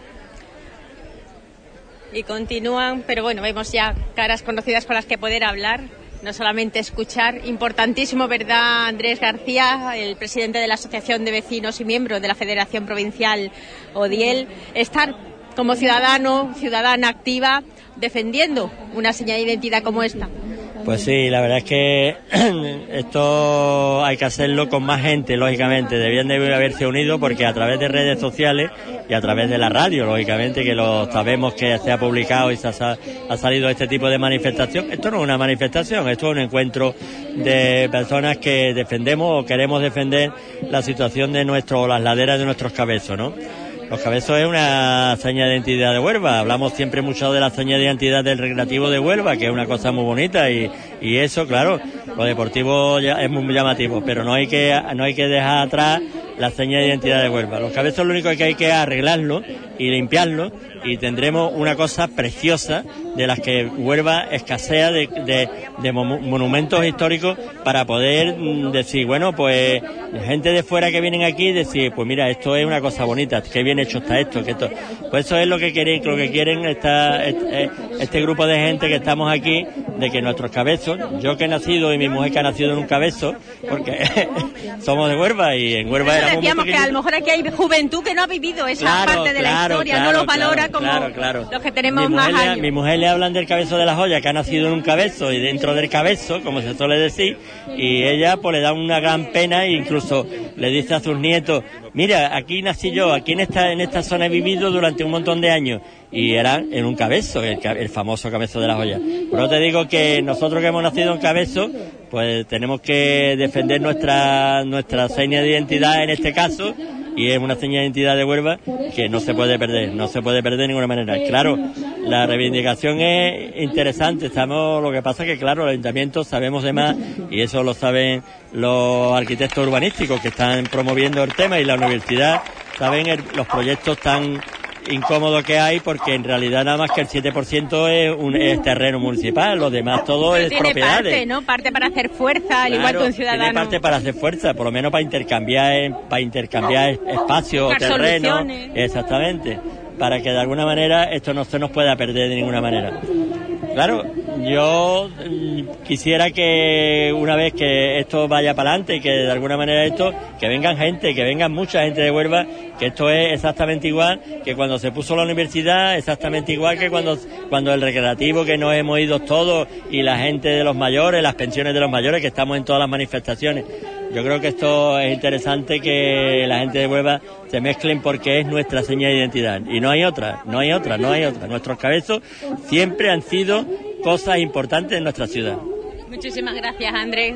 y continúan, pero bueno, vemos ya caras conocidas con las que poder hablar, no solamente escuchar. Importantísimo, ¿verdad, Andrés García, el presidente de la Asociación de Vecinos y miembro de la Federación Provincial Odiel, estar como ciudadano, ciudadana activa, defendiendo una señal de identidad como esta? Pues sí, la verdad es que esto hay que hacerlo con más gente, lógicamente. Debían de haberse unido, porque a través de redes sociales y a través de la radio, lógicamente, que lo sabemos que se ha publicado y se ha, ha salido este tipo de manifestación. Esto no es una manifestación, esto es un encuentro de personas que defendemos o queremos defender la situación de nuestro, las laderas de nuestros cabezos, ¿no? Los Cabezos es una seña de identidad de Huelva. Hablamos siempre mucho de la seña de identidad del Recreativo de Huelva, que es una cosa muy bonita, y, y eso, claro, lo deportivo ya es muy llamativo, pero no hay que no hay que dejar atrás la seña de identidad de Huelva. Los Cabezos lo único que hay que arreglarlo y limpiarlo, y tendremos una cosa preciosa de las que Huelva escasea de, de, de monumentos históricos, para poder decir, bueno, pues gente de fuera que vienen aquí, decir, pues mira, esto es una cosa bonita, que bien hecho está esto, que esto, pues eso es lo que quieren, lo que quieren esta, este, este grupo de gente que estamos aquí, de que nuestros cabezos, yo que he nacido y mi mujer que ha nacido en un cabezo, porque somos de Huelva y en Huelva éramos muy decíamos que a lo mejor aquí hay juventud que no ha vivido esa claro, parte de claro, la historia, claro, no lo valora claro, como claro, claro. los que tenemos mi más mujer, años. Mi mujer le hablan del cabezo de la joya, que ha nacido en un cabezo y dentro del cabezo, como se suele decir, y ella pues le da una gran pena e incluso le dice a sus nietos, mira, aquí nací yo, aquí en esta en esta zona he vivido durante un montón de años, y era en un cabezo, el, el famoso cabezo de la joya. Pero te digo que nosotros que hemos nacido en cabezo, pues tenemos que defender nuestra nuestra seña de identidad en este caso, y es una seña de identidad de Huelva que no se puede perder, no se puede perder de ninguna manera. Claro, la reivindicación es interesante, estamos, lo que pasa es que claro, los ayuntamientos sabemos de más, y eso lo saben los arquitectos urbanísticos que están promoviendo el tema, y la universidad saben el, los proyectos tan incómodos que hay, porque en realidad nada más que el siete por ciento es, un, es terreno municipal, los demás todo es tiene propiedades. Parte, ¿no? Parte para hacer fuerza, al claro, igual que un ciudadano. Tiene parte para hacer fuerza, por lo menos para intercambiar, para intercambiar espacios, terrenos, exactamente, para que de alguna manera esto no se nos pueda perder de ninguna manera. Claro, yo quisiera que una vez que esto vaya para adelante, que de alguna manera esto, que vengan gente, que vengan mucha gente de Huelva, que esto es exactamente igual que cuando se puso la universidad, exactamente igual que cuando cuando el recreativo, que nos hemos ido todos, y la gente de los mayores, las pensiones de los mayores, que estamos en todas las manifestaciones. Yo creo que esto es interesante, que la gente de Huelva se mezclen, porque es nuestra seña de identidad. Y no hay otra, no hay otra, no hay otra. Nuestros cabezos siempre han sido cosas importantes en nuestra ciudad. Muchísimas gracias, Andrés.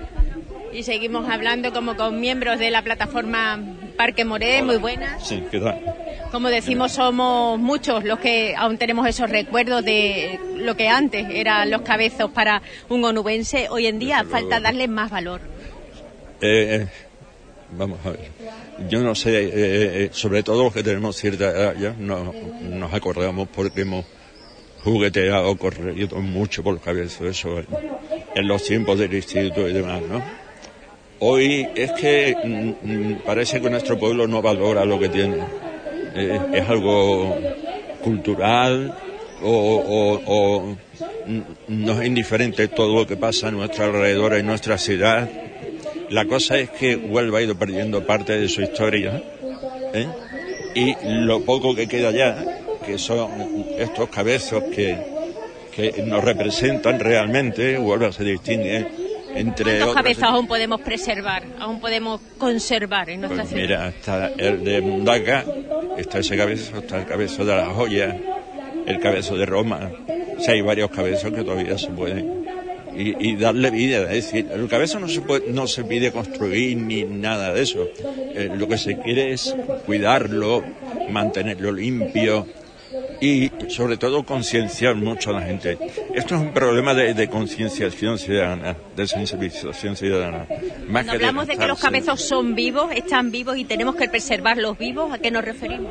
Y seguimos hablando como con miembros de la plataforma Parque Moré. Hola. Muy buenas. Sí, ¿qué tal? Como decimos, somos muchos los que aún tenemos esos recuerdos de lo que antes eran los cabezos para un onubense. Hoy en día falta darle más valor. Eh, eh, vamos a ver, yo no sé, eh, eh, sobre todo los que tenemos cierta edad ya, no, nos acordamos porque hemos jugueteado, corrido mucho por los cabezos, eso en, en los tiempos del instituto y demás, ¿no? Hoy es que mm, parece que nuestro pueblo no valora lo que tiene, eh, es algo cultural o, o, o nos es indiferente todo lo que pasa a nuestro alrededor, en nuestra ciudad. La cosa es que Huelva ha ido perdiendo parte de su historia, ¿eh? Y lo poco que queda ya, que son estos cabezos que, que nos representan realmente, Huelva se distingue entre ¿Cuántos otros. cabezos aún podemos preservar, aún podemos conservar en nuestra Pues ciudad? mira, está el de Mundaca, está ese cabezo, está el cabezo de la Joya, el cabezo de Roma. O sea, hay varios cabezos que todavía se pueden. Y, y darle vida, es decir, el cabezo no se puede, no se pide construir ni nada de eso. Eh, lo que se quiere es cuidarlo, mantenerlo limpio y sobre todo concienciar mucho a la gente. Esto es un problema de, de concienciación ciudadana, de sensibilización ciudadana. Más Cuando que hablamos de, de que los cabezos son vivos, están vivos y tenemos que preservarlos vivos, ¿a qué nos referimos?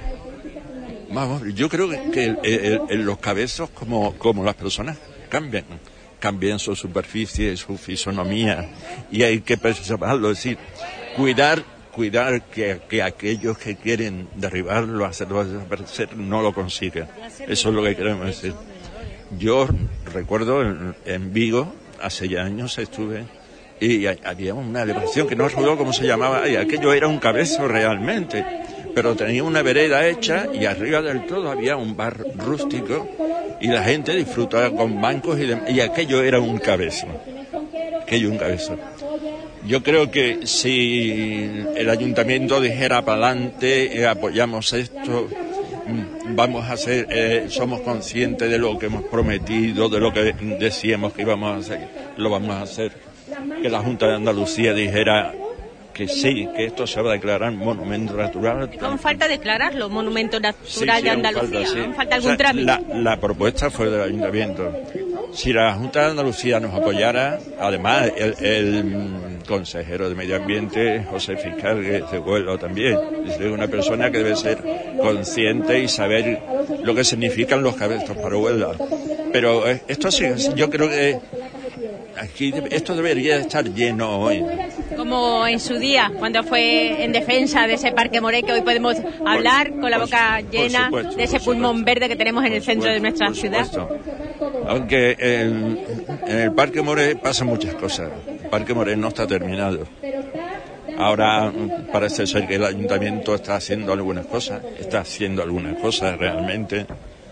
Vamos, yo creo que, que el, el, el, los cabezos, como, como las personas, cambian. Cambian su superficie, su fisonomía, y hay que preservarlo, es decir, cuidar, cuidar que, que aquellos que quieren derribarlo, hacerlo desaparecer, no lo consigan. Eso es lo que queremos decir. Yo recuerdo en, en Vigo, hace ya años estuve, y había una elevación que no recuerdo cómo se llamaba, y aquello era un cabezo realmente, pero tenía una vereda hecha y arriba del todo había un bar rústico y la gente disfrutaba con bancos y, de, y aquello era un cabezo, aquello un cabezo. Yo creo que si el ayuntamiento dijera para adelante, eh, apoyamos esto, vamos a hacer, eh, somos conscientes de lo que hemos prometido, de lo que decíamos que íbamos a hacer, lo vamos a hacer. Que la Junta de Andalucía dijera que sí, que esto se va a declarar monumento natural. ¿Cómo falta declararlo monumento natural sí, sí, de Andalucía? Falta, sí. ¿Aún falta algún o sea, trámite? La, la propuesta fue del ayuntamiento. Si la Junta de Andalucía nos apoyara, además el, el consejero de Medio Ambiente, José Fiscal, que es de Huelva también, es una persona que debe ser consciente y saber lo que significan los cabezos para Huelva. Pero esto sí, yo creo que aquí esto debería estar lleno hoy. Como en su día, cuando fue en defensa de ese Parque Moré, que hoy podemos hablar por, con la boca por, llena por supuesto, de ese pulmón supuesto. verde que tenemos en el centro supuesto, de nuestra ciudad. Aunque en, en el Parque Moré pasan muchas cosas. El Parque Moré no está terminado. Ahora parece ser que el ayuntamiento está haciendo algunas cosas, está haciendo algunas cosas realmente.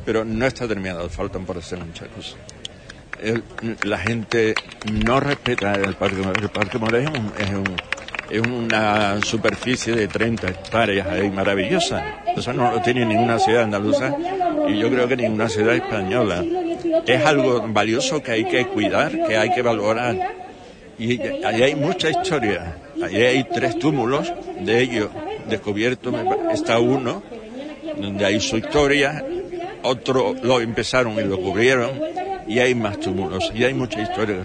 pero no está terminado, faltan por hacer muchas cosas. El, la gente no respeta el Parque Morey. El Parque Morey es, un, es, un, es una superficie de treinta hectáreas ahí maravillosa. Eso no lo tiene ninguna ciudad andaluza y yo creo que ninguna ciudad española. Es algo valioso que hay que cuidar, que hay que valorar. Y ahí hay mucha historia. Ahí hay tres túmulos, de ellos descubiertos está uno, donde hay su historia, otro lo empezaron y lo cubrieron, y hay más túmulos, y hay mucha historia.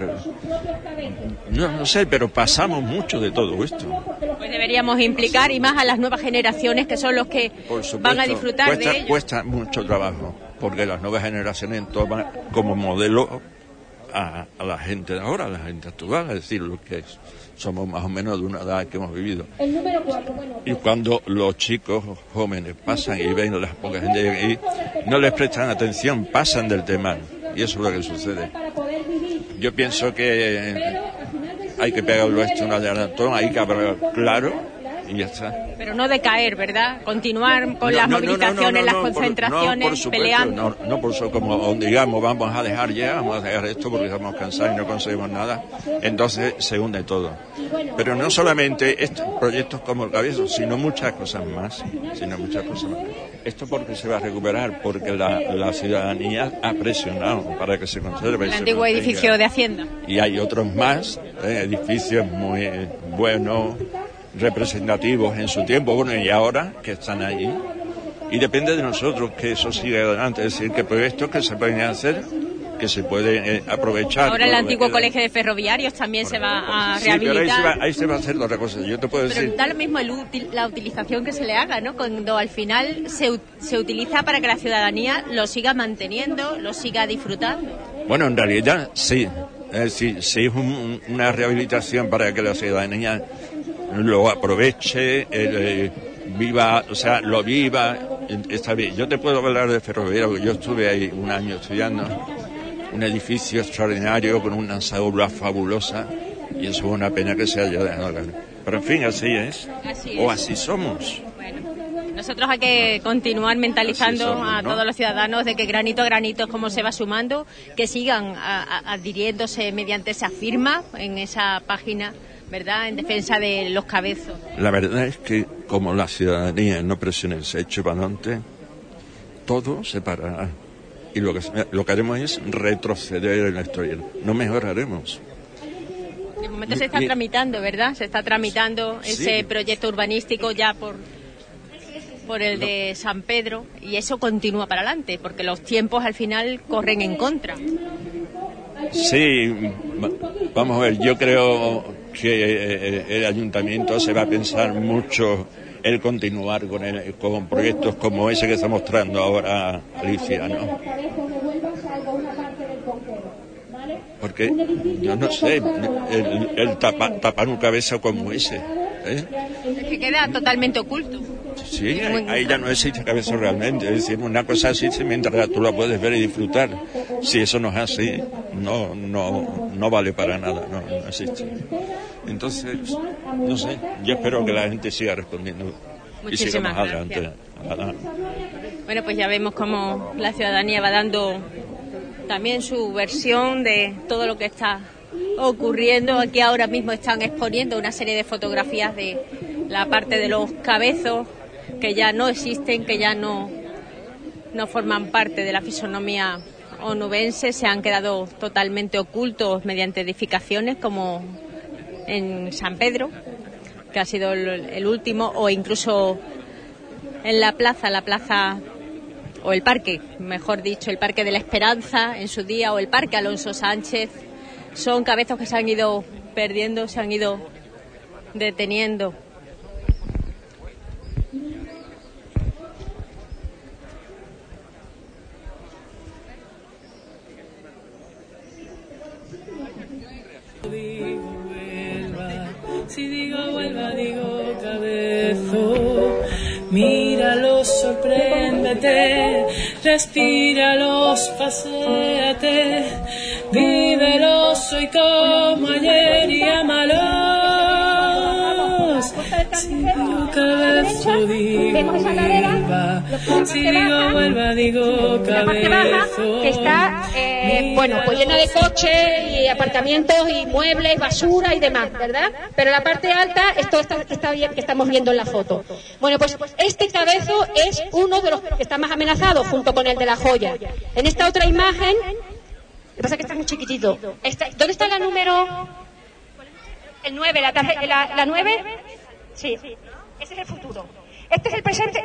No, no sé, pero pasamos mucho de todo esto. Pues deberíamos implicar y más a las nuevas generaciones, que son los que supuesto, van a disfrutar cuesta, de ello. Cuesta mucho trabajo, porque las nuevas generaciones toman como modelo a, a la gente de ahora, a la gente actual, es decir, lo que es. Somos más o menos de una edad que hemos vivido. Y cuando los chicos jóvenes pasan y ven las pocas gente ahí, no les prestan atención, pasan del tema. Y eso es lo que sucede. Yo pienso que hay que pegarlo a esto una de adelantón, hay que hablar claro y ya está. Pero no decaer, ¿verdad? Continuar con no, las no, movilizaciones, no, no, no, las concentraciones, no, por supuesto, peleando. No, no por eso, como digamos, vamos a dejar ya, vamos a dejar esto porque estamos cansados y no conseguimos nada, entonces se hunde todo. Pero no solamente estos proyectos como el Cabezo, sino muchas cosas más, sino muchas cosas más. Esto porque se va a recuperar, porque la, la ciudadanía ha presionado para que se conserve. El antiguo edificio de Hacienda. Y hay otros más, eh, edificios muy buenos, representativos en su tiempo, bueno, y ahora que están ahí. Y depende de nosotros que eso siga adelante, es decir, que proyectos que se pueden hacer, que se pueden eh, aprovechar. Ahora el antiguo colegio de ferroviarios también se va a sí, rehabilitar. Pero ahí se, va, ahí se va a hacer otra cosa, yo te puedo pero decir. Da lo mismo el util, la utilización que se le haga, ¿no? Cuando al final se, se utiliza para que la ciudadanía lo siga manteniendo, lo siga disfrutando. Bueno, en realidad sí, es decir, sí es un, una rehabilitación para que la ciudadanía lo aproveche, eh, viva, o sea, lo viva, está bien. Yo te puedo hablar de ferroviario, yo estuve ahí un año estudiando, un edificio extraordinario con una aula fabulosa, y eso es una pena que se haya dejado. Pero en fin, así es, así o es. así somos. Bueno, nosotros hay que continuar mentalizando somos, a ¿no? todos los ciudadanos de que granito a granito es como se va sumando, que sigan a, a, adhiriéndose mediante esa firma en esa página, ¿verdad?, en defensa de los cabezos. La verdad es que como la ciudadanía no presione, se eche para adelante, todo se parará. Y lo que, lo que haremos es retroceder en la historia, no mejoraremos. De momento se está y, tramitando, ¿verdad? Se está tramitando sí. ese proyecto urbanístico ya por, por el de San Pedro, y eso continúa para adelante, porque los tiempos al final corren en contra. Sí, vamos a ver, yo creo que el ayuntamiento se va a pensar mucho el continuar con, el, con proyectos como ese que está mostrando ahora Alicia, ¿no? Porque, yo no sé, el, el tapa, tapar un cabeza como ese, ¿eh? Es que queda totalmente oculto. Sí, ahí, ahí ya no existe cabeza realmente, es decir, una cosa existe mientras tú la puedes ver y disfrutar. Si eso no es así, no, no, no vale para nada, no, no existe. Entonces, no sé, yo espero que la gente siga respondiendo. Muchísimas y siga más gracias. adelante. adelante. Bueno, pues ya vemos cómo la ciudadanía va dando también su versión de todo lo que está ocurriendo. Aquí ahora mismo están exponiendo una serie de fotografías de la parte de los cabezos que ya no existen, que ya no, no forman parte de la fisonomía onubense, se han quedado totalmente ocultos mediante edificaciones como en San Pedro, que ha sido el, el último, o incluso en la plaza, la plaza o el parque, mejor dicho, el Parque de la Esperanza en su día, o el Parque Alonso Sánchez. Son cabezos que se han ido perdiendo, se han ido deteniendo. Si digo vuelva, digo Cabezo. Míralos, sorpréndete, respíralos, paséate, vívelos hoy como ayer y ámalos. Si digo Cabezo. cabezo, vemos esa ladera, si digo Huelva digo la parte baja cabezo. que está, eh, bueno, pues llena de coches y aparcamientos y muebles, basura y demás, ¿verdad? Pero la parte alta es todo esto que, está, que estamos viendo en la foto. Bueno, pues este cabezo es uno de los que está más amenazado, junto con el de la joya. En esta otra imagen, lo que pasa es que está muy chiquitito. Esta, ¿dónde está la número? El nueve, la, tarje, la, la nueve. Sí, ese es el futuro. Este es el presente.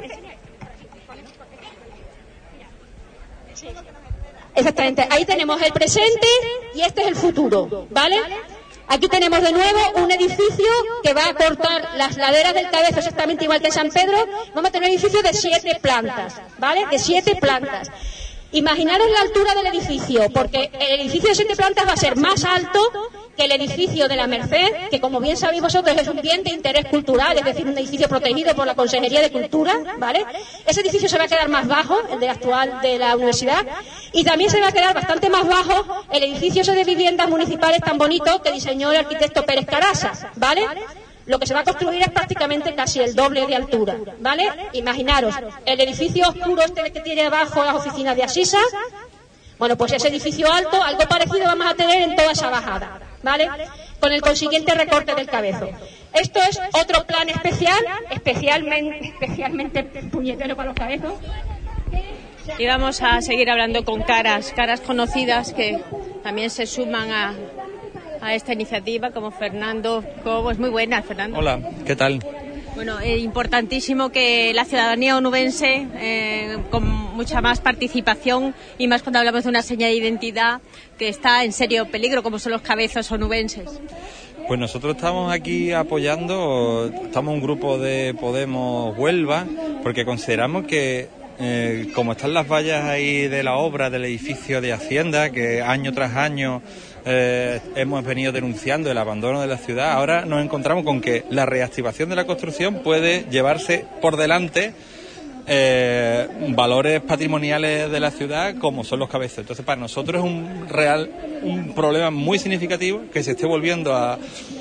Sí. Exactamente, ahí tenemos el presente y este es el futuro, ¿vale? Aquí tenemos de nuevo un edificio que va a cortar las laderas del Cabezo exactamente igual que San Pedro. Vamos a tener un edificio de siete plantas, ¿vale? De siete plantas. Imaginaros la altura del edificio, porque el edificio de siete plantas va a ser más alto que el edificio de la Merced, que como bien sabéis vosotros es un bien de interés cultural, es decir, un edificio protegido por la Consejería de Cultura, ¿vale? Ese edificio se va a quedar más bajo, el de actual de la universidad, y también se va a quedar bastante más bajo el edificio ese de viviendas municipales tan bonito que diseñó el arquitecto Pérez Carasa, ¿vale? Lo que se va a construir es prácticamente casi el doble de altura, ¿vale? Imaginaros, el edificio oscuro este que tiene abajo las oficinas de Asisa, bueno, pues ese edificio alto, algo parecido vamos a tener en toda esa bajada, ¿vale? Con el consiguiente recorte del Cabezo. Esto es otro plan especial, especialmente, especialmente puñetero para los cabezos. Y vamos a seguir hablando con caras, caras conocidas que también se suman a... a esta iniciativa, como Fernando Cobo. Es muy buena, Fernando. Hola, ¿qué tal? Bueno, es importantísimo que la ciudadanía onubense, eh, con mucha más participación, y más cuando hablamos de una señal de identidad que está en serio peligro, como son los cabezos onubenses. Pues nosotros estamos aquí apoyando, estamos un grupo de Podemos Huelva, porque consideramos que Eh, como están las vallas ahí de la obra del edificio de Hacienda, que año tras año eh, hemos venido denunciando el abandono de la ciudad, ahora nos encontramos con que la reactivación de la construcción puede llevarse por delante eh, valores patrimoniales de la ciudad como son los cabezos. Entonces para nosotros es un real un problema muy significativo que se esté volviendo a,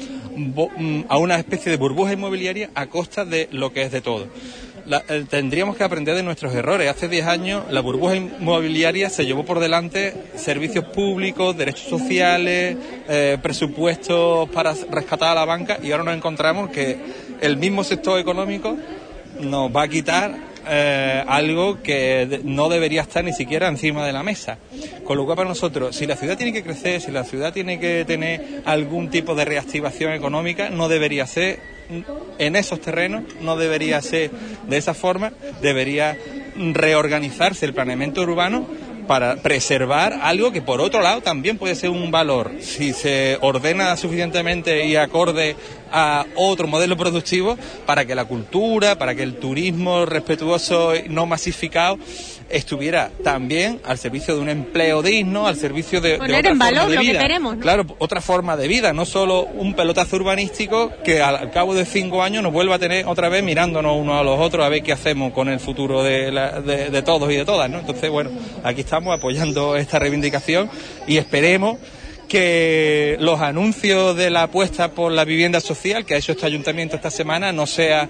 a una especie de burbuja inmobiliaria a costa de lo que es de todo. La, eh, tendríamos que aprender de nuestros errores. Hace diez años la burbuja inmobiliaria se llevó por delante servicios públicos, derechos sociales, eh, presupuestos para rescatar a la banca, y ahora nos encontramos que el mismo sector económico nos va a quitar eh, algo que de, no debería estar ni siquiera encima de la mesa. Con lo cual para nosotros, si la ciudad tiene que crecer, si la ciudad tiene que tener algún tipo de reactivación económica, no debería ser en esos terrenos, no debería ser de esa forma, debería reorganizarse el planeamiento urbano para preservar algo que por otro lado también puede ser un valor si se ordena suficientemente y acorde a otro modelo productivo, para que la cultura, para que el turismo respetuoso y no masificado estuviera también al servicio de un empleo digno, al servicio de, de otra en valor forma de lo vida. Que queremos, ¿no? Claro, otra forma de vida, no solo un pelotazo urbanístico que al, al cabo de cinco años nos vuelva a tener otra vez mirándonos unos a los otros a ver qué hacemos con el futuro de, la, de, de todos y de todas, ¿no? Entonces, bueno, aquí estamos apoyando esta reivindicación y esperemos que los anuncios de la apuesta por la vivienda social que ha hecho este ayuntamiento esta semana no sea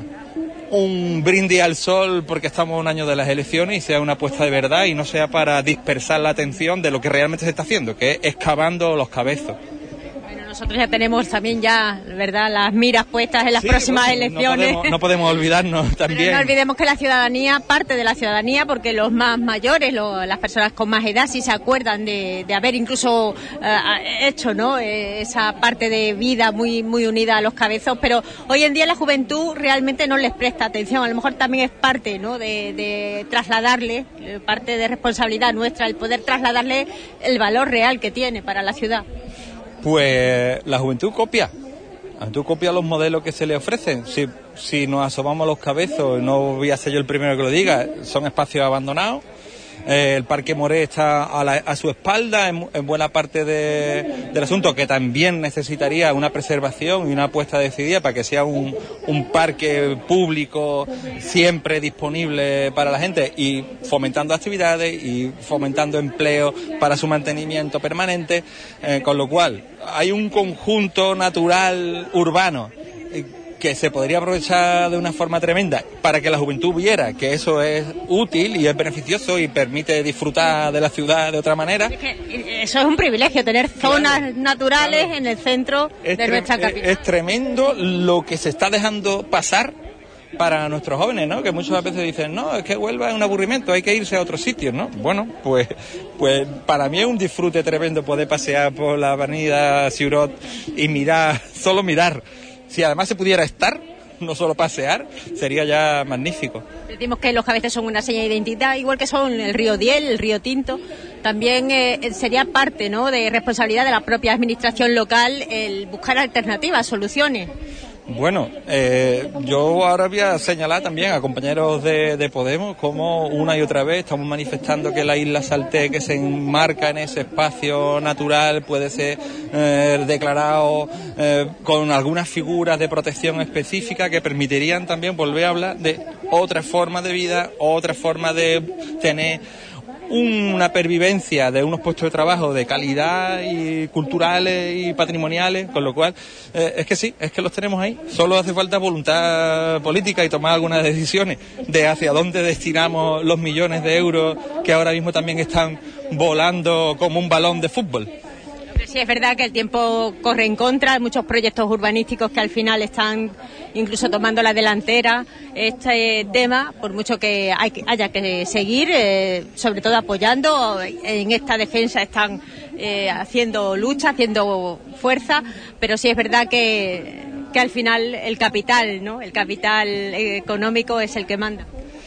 un brindis al sol porque estamos a un año de las elecciones, y sea una apuesta de verdad y no sea para dispersar la atención de lo que realmente se está haciendo, que es excavando los cabezos. Nosotros ya tenemos también ya, ¿verdad?, las miras puestas en las sí, próximas bueno, elecciones. No podemos, no podemos olvidarnos también. Pero no olvidemos que la ciudadanía, parte de la ciudadanía, porque los más mayores, lo, las personas con más edad, sí se acuerdan de, de haber incluso eh, hecho, ¿no?, eh, esa parte de vida muy muy unida a los cabezos, pero hoy en día la juventud realmente no les presta atención. A lo mejor también es parte, ¿no?, de, de trasladarle, parte de responsabilidad nuestra, el poder trasladarle el valor real que tiene para la ciudad. Pues la juventud copia, la juventud copia los modelos que se le ofrecen. Si, si nos asomamos a los cabezos, no voy a ser yo el primero que lo diga, son espacios abandonados. Eh, el Parque Moré está a, la, a su espalda en, en buena parte de, del asunto, que también necesitaría una preservación y una apuesta decidida para que sea un, un parque público siempre disponible para la gente, y fomentando actividades y fomentando empleo para su mantenimiento permanente, eh, con lo cual hay un conjunto natural urbano que se podría aprovechar de una forma tremenda para que la juventud viera que eso es útil y es beneficioso y permite disfrutar de la ciudad de otra manera. Es que eso es un privilegio, tener zonas claro, naturales claro. en el centro es de nuestra capital. Es, es tremendo lo que se está dejando pasar para nuestros jóvenes, ¿no? Que muchas veces dicen, no, es que Huelva es un aburrimiento, hay que irse a otros sitios, ¿no? Bueno, pues pues para mí es un disfrute tremendo poder pasear por la avenida Ciurot y mirar, solo mirar. Si además se pudiera estar, no solo pasear, sería ya magnífico. Decimos que los cabezas son una seña de identidad, igual que son el río Diel, el río Tinto. También eh, sería parte, ¿no?, de responsabilidad de la propia administración local el buscar alternativas, soluciones. Bueno, eh, yo ahora voy a señalar también a compañeros de, de Podemos como una y otra vez estamos manifestando que la isla Salté, que se enmarca en ese espacio natural, puede ser eh, declarado eh, con algunas figuras de protección específica que permitirían también volver a hablar de otras formas de vida, otras formas de tener una pervivencia de unos puestos de trabajo de calidad y culturales y patrimoniales, con lo cual eh, es que sí, es que los tenemos ahí. Solo hace falta voluntad política y tomar algunas decisiones de hacia dónde destinamos los millones de euros que ahora mismo también están volando como un balón de fútbol. Sí, es verdad que el tiempo corre en contra, hay muchos proyectos urbanísticos que al final están incluso tomando la delantera. Este tema, por mucho que hay, haya que seguir, eh, sobre todo apoyando, en esta defensa están eh, haciendo lucha, haciendo fuerza, pero sí es verdad que, que al final el capital, ¿no?, el capital económico es el que manda.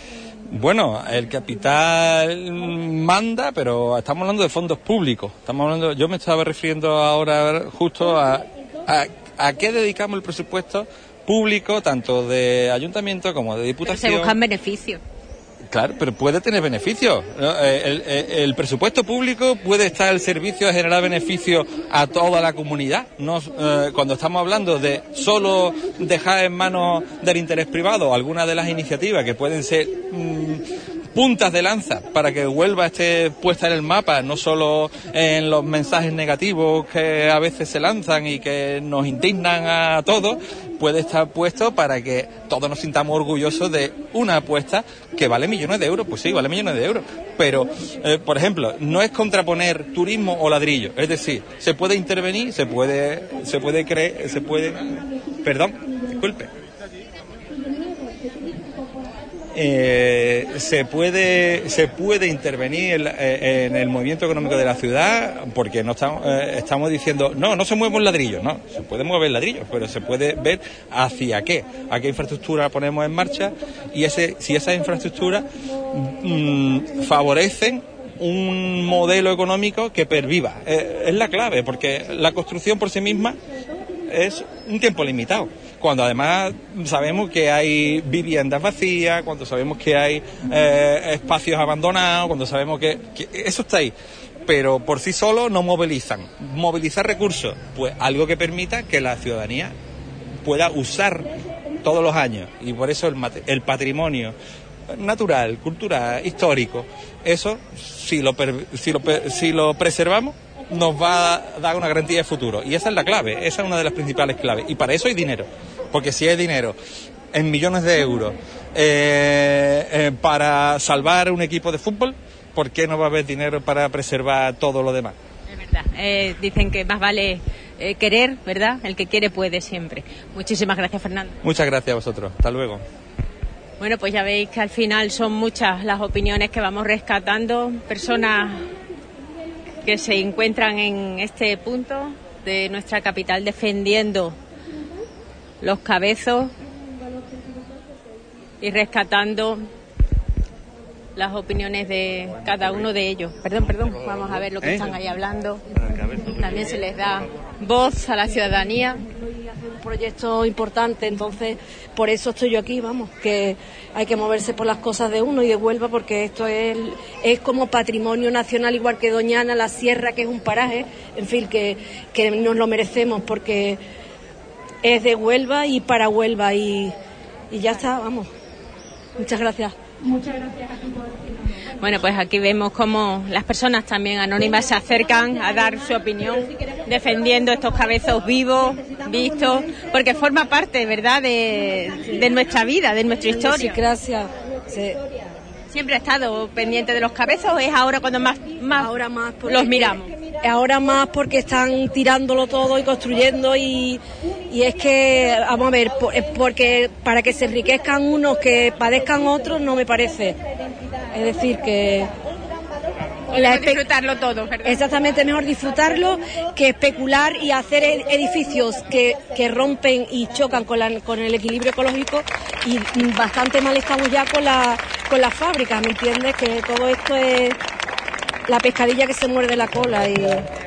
Bueno, el capital manda, pero estamos hablando de fondos públicos. Estamos hablando, yo me estaba refiriendo ahora justo a, a, a qué dedicamos el presupuesto público, tanto de ayuntamiento como de diputación. Pero se buscan beneficios. Claro, pero puede tener beneficios. El, el, el presupuesto público puede estar al servicio de generar beneficios a toda la comunidad. No, eh, cuando estamos hablando de solo dejar en manos del interés privado algunas de las iniciativas que pueden ser mmm, puntas de lanza para que Huelva esté puesta en el mapa, no solo en los mensajes negativos que a veces se lanzan y que nos indignan a todos, puede estar puesto para que todos nos sintamos orgullosos de una apuesta que vale millones de euros. Pues sí, vale millones de euros, pero eh, por ejemplo, no es contraponer turismo o ladrillo, es decir, se puede intervenir, se puede se puede creer, se puede perdón, disculpe. Eh, se puede se puede intervenir en, en el movimiento económico de la ciudad, porque no estamos, eh, estamos diciendo no, no se mueven ladrillos, no, se puede mover ladrillos, pero se puede ver hacia qué, a qué infraestructura ponemos en marcha y ese si esas infraestructuras mmm, favorecen un modelo económico que perviva. Eh, es la clave, porque la construcción por sí misma es un tiempo limitado, cuando además sabemos que hay viviendas vacías, cuando sabemos que hay eh, espacios abandonados, cuando sabemos que, que eso está ahí, pero por sí solo no movilizan. Movilizar recursos, pues algo que permita que la ciudadanía pueda usar todos los años, y por eso el, el patrimonio natural, cultural, histórico, eso si lo, si lo, si lo preservamos nos va a dar una garantía de futuro, y esa es la clave, esa es una de las principales claves, y para eso hay dinero, porque si hay dinero en millones de euros eh, eh, para salvar un equipo de fútbol, ¿por qué no va a haber dinero para preservar todo lo demás? Es verdad, eh, dicen que más vale eh, querer, ¿verdad? El que quiere puede siempre. Muchísimas gracias, Fernando. Muchas gracias a vosotros, hasta luego. Bueno, pues ya veis que al final son muchas las opiniones que vamos rescatando, personas que se encuentran en este punto de nuestra capital defendiendo los cabezos y rescatando las opiniones de cada uno de ellos. Perdón, perdón, vamos a ver lo que están ahí hablando. También se les da voz a la ciudadanía. Un proyecto importante, entonces por eso estoy yo aquí, vamos, que hay que moverse por las cosas de uno y de Huelva, porque esto es, es como patrimonio nacional, igual que Doñana, la Sierra, que es un paraje, en fin, que, que nos lo merecemos porque es de Huelva y para Huelva, y, y ya está, vamos. Muchas gracias. Muchas gracias a ti por decirlo. Bueno, pues aquí vemos cómo las personas también anónimas se acercan a dar su opinión, defendiendo estos cabezos vivos, vistos, porque forma parte, ¿verdad?, de, de nuestra vida, de nuestra historia. Sí, gracias. Sí. ¿Siempre ha estado pendiente de los cabezos o es ahora cuando más, más, ahora más los miramos? Ahora más porque están tirándolo todo y construyendo y, y es que, vamos a ver, porque para que se enriquezcan unos, que padezcan otros, no me parece. Es decir, que... La espe- disfrutarlo todo, ¿verdad? Exactamente, mejor disfrutarlo que especular y hacer edificios que, que rompen y chocan con, la, con el equilibrio ecológico, y bastante mal estamos ya con la con las fábricas, ¿me entiendes? Que todo esto es la pescadilla que se muerde la cola y,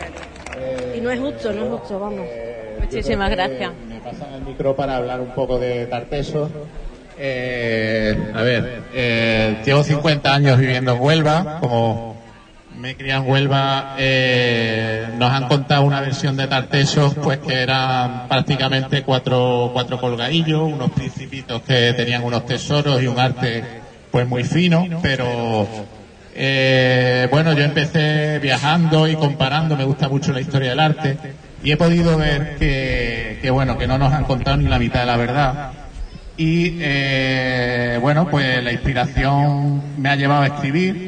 y no es justo, no es justo, vamos. Muchísimas gracias. Me pasan el micro para hablar un poco de Tartesos. Eh, a ver, eh, llevo cincuenta años viviendo en Huelva, como me he criado en Huelva, eh, nos han contado una versión de Tartesos, pues que eran prácticamente cuatro, cuatro colgadillos, unos principitos que tenían unos tesoros y un arte pues muy fino, pero eh, bueno, yo empecé viajando y comparando, me gusta mucho la historia del arte, y he podido ver que, que bueno, que no nos han contado ni la mitad de la verdad. Y eh, bueno, pues la inspiración me ha llevado a escribir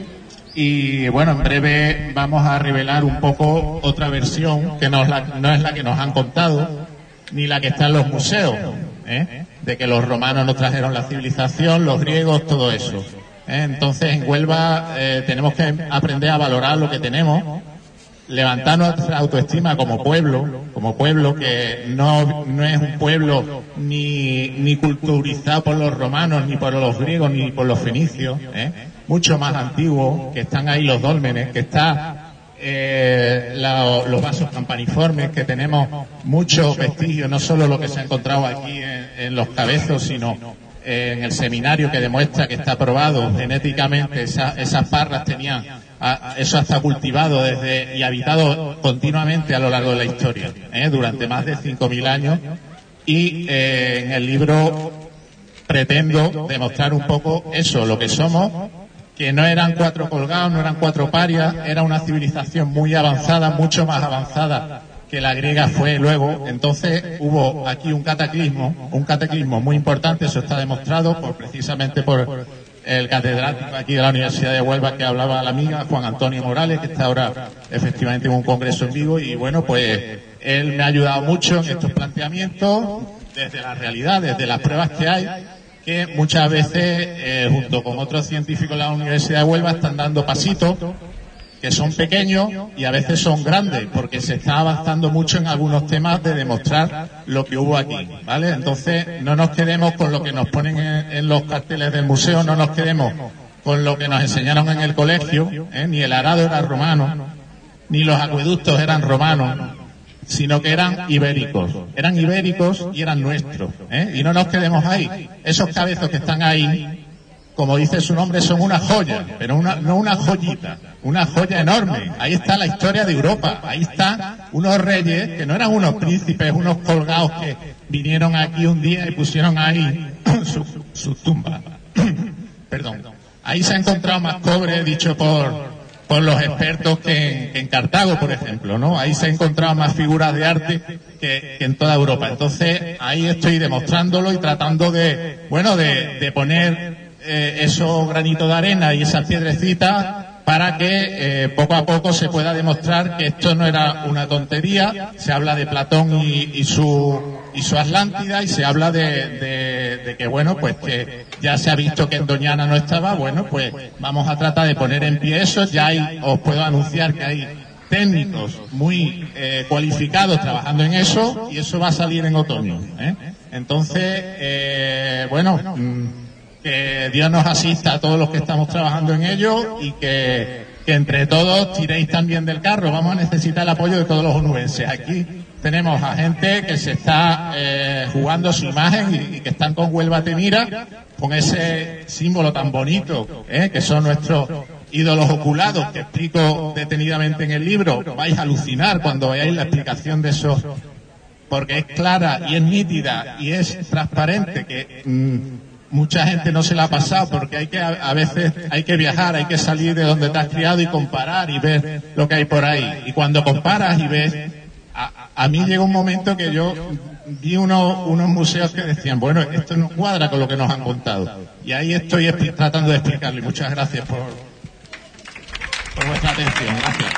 y bueno, en breve vamos a revelar un poco otra versión que no es la, no es la que nos han contado ni la que está en los museos, ¿eh? De que los romanos nos trajeron la civilización, los griegos, todo eso, ¿eh? Entonces en Huelva eh, tenemos que aprender a valorar lo que tenemos, levantar nuestra autoestima como pueblo, como pueblo que no, no es un pueblo ni, ni culturizado por los romanos, ni por los griegos, ni por los fenicios, ¿eh? Mucho más antiguo, que están ahí los dólmenes, que está eh, la, los vasos campaniformes, que tenemos muchos vestigios, no solo lo que se ha encontrado aquí en, en los cabezos, sino en el seminario, que demuestra que está probado genéticamente, esa, esas parras tenían, a, eso está cultivado desde y habitado continuamente a lo largo de la historia, ¿eh? Durante más de cinco mil años, y eh, en el libro pretendo demostrar un poco eso, lo que somos, que no eran cuatro colgados, no eran cuatro parias, era una civilización muy avanzada, mucho más avanzada que la griega fue luego. Entonces hubo aquí un cataclismo, un cataclismo muy importante, eso está demostrado por, precisamente por el catedrático aquí de la Universidad de Huelva que hablaba la amiga, Juan Antonio Morales, que está ahora efectivamente en un congreso en Vigo, y bueno, pues él me ha ayudado mucho en estos planteamientos, desde la realidad, desde las pruebas que hay, que muchas veces, eh, junto con otros científicos de la Universidad de Huelva, están dando pasitos que son pequeños y a veces son grandes, porque se está avanzando mucho en algunos temas de demostrar lo que hubo aquí, ¿vale? Entonces, no nos quedemos con lo que nos ponen en, en los carteles del museo, no nos quedemos con lo que nos enseñaron en el colegio, ¿eh? Ni el arado era romano, ni los acueductos eran romanos, sino que eran ibéricos, eran ibéricos y eran nuestros, ¿eh? Y no nos quedemos ahí. Esos cabezos que están ahí, como dice su nombre, son una joya, pero una, no una joyita, una joya enorme. Ahí está la historia de Europa, ahí están unos reyes que no eran unos príncipes, unos colgados que vinieron aquí un día y pusieron ahí sus su tumbas. Perdón. Ahí se ha encontrado más cobre, dicho por por los expertos que en, que en Cartago, por ejemplo, ¿no? Ahí se han encontrado más figuras de arte que, que en toda Europa. Entonces, ahí estoy demostrándolo y tratando de, bueno, de, de poner eh, esos granitos de arena y esas piedrecitas para que eh, poco a poco se pueda demostrar que esto no era una tontería. Se habla de Platón y, y su y su Atlántida, y se habla de, de, de que, bueno, pues que ya se ha visto que en Doñana no estaba. Bueno, pues vamos a tratar de poner en pie eso. Ya hay, os puedo anunciar que hay técnicos muy eh, cualificados trabajando en eso, y eso va a salir en otoño, ¿eh? Entonces, eh, bueno, mmm, que Dios nos asista a todos los que estamos trabajando en ello, y que, que entre todos tiréis también del carro. Vamos a necesitar el apoyo de todos los onubenses. Aquí tenemos a gente que se está eh, jugando su imagen y, y que están con Huelva Te Mira, con ese símbolo tan bonito, ¿eh? Que son nuestros ídolos oculados, que explico detenidamente en el libro. Vais a alucinar cuando veáis la explicación de esos, porque es clara y es nítida y es transparente, que mmm, mucha gente no se la ha pasado, porque hay que a, a veces hay que viajar, hay que salir de donde te has criado y comparar y ver lo que hay por ahí. Y cuando comparas y ves, a, a mí llega un momento que yo vi unos, unos museos que decían, bueno, esto no cuadra con lo que nos han contado. Y ahí estoy tratando de explicarlo. Y muchas gracias por, por vuestra atención. Gracias.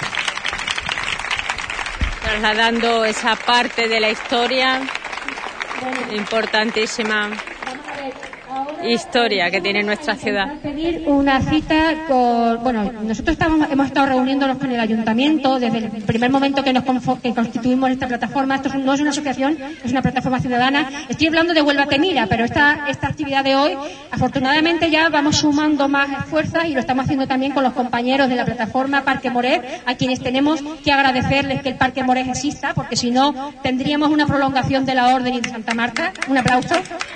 Trasladando esa parte de la historia importantísima. Historia que tiene nuestra ciudad. Pedir una cita con, bueno, nosotros estamos, hemos estado reuniéndonos con el ayuntamiento desde el primer momento que nos que constituimos esta plataforma. Esto no es una asociación, es una plataforma ciudadana. Estoy hablando de Huelva Te Mira, pero esta, esta actividad de hoy, afortunadamente ya vamos sumando más fuerzas y lo estamos haciendo también con los compañeros de la plataforma Parque Moret, a quienes tenemos que agradecerles que el Parque Moret exista, porque si no tendríamos una prolongación de la Orden y de Santa Marta. Un aplauso.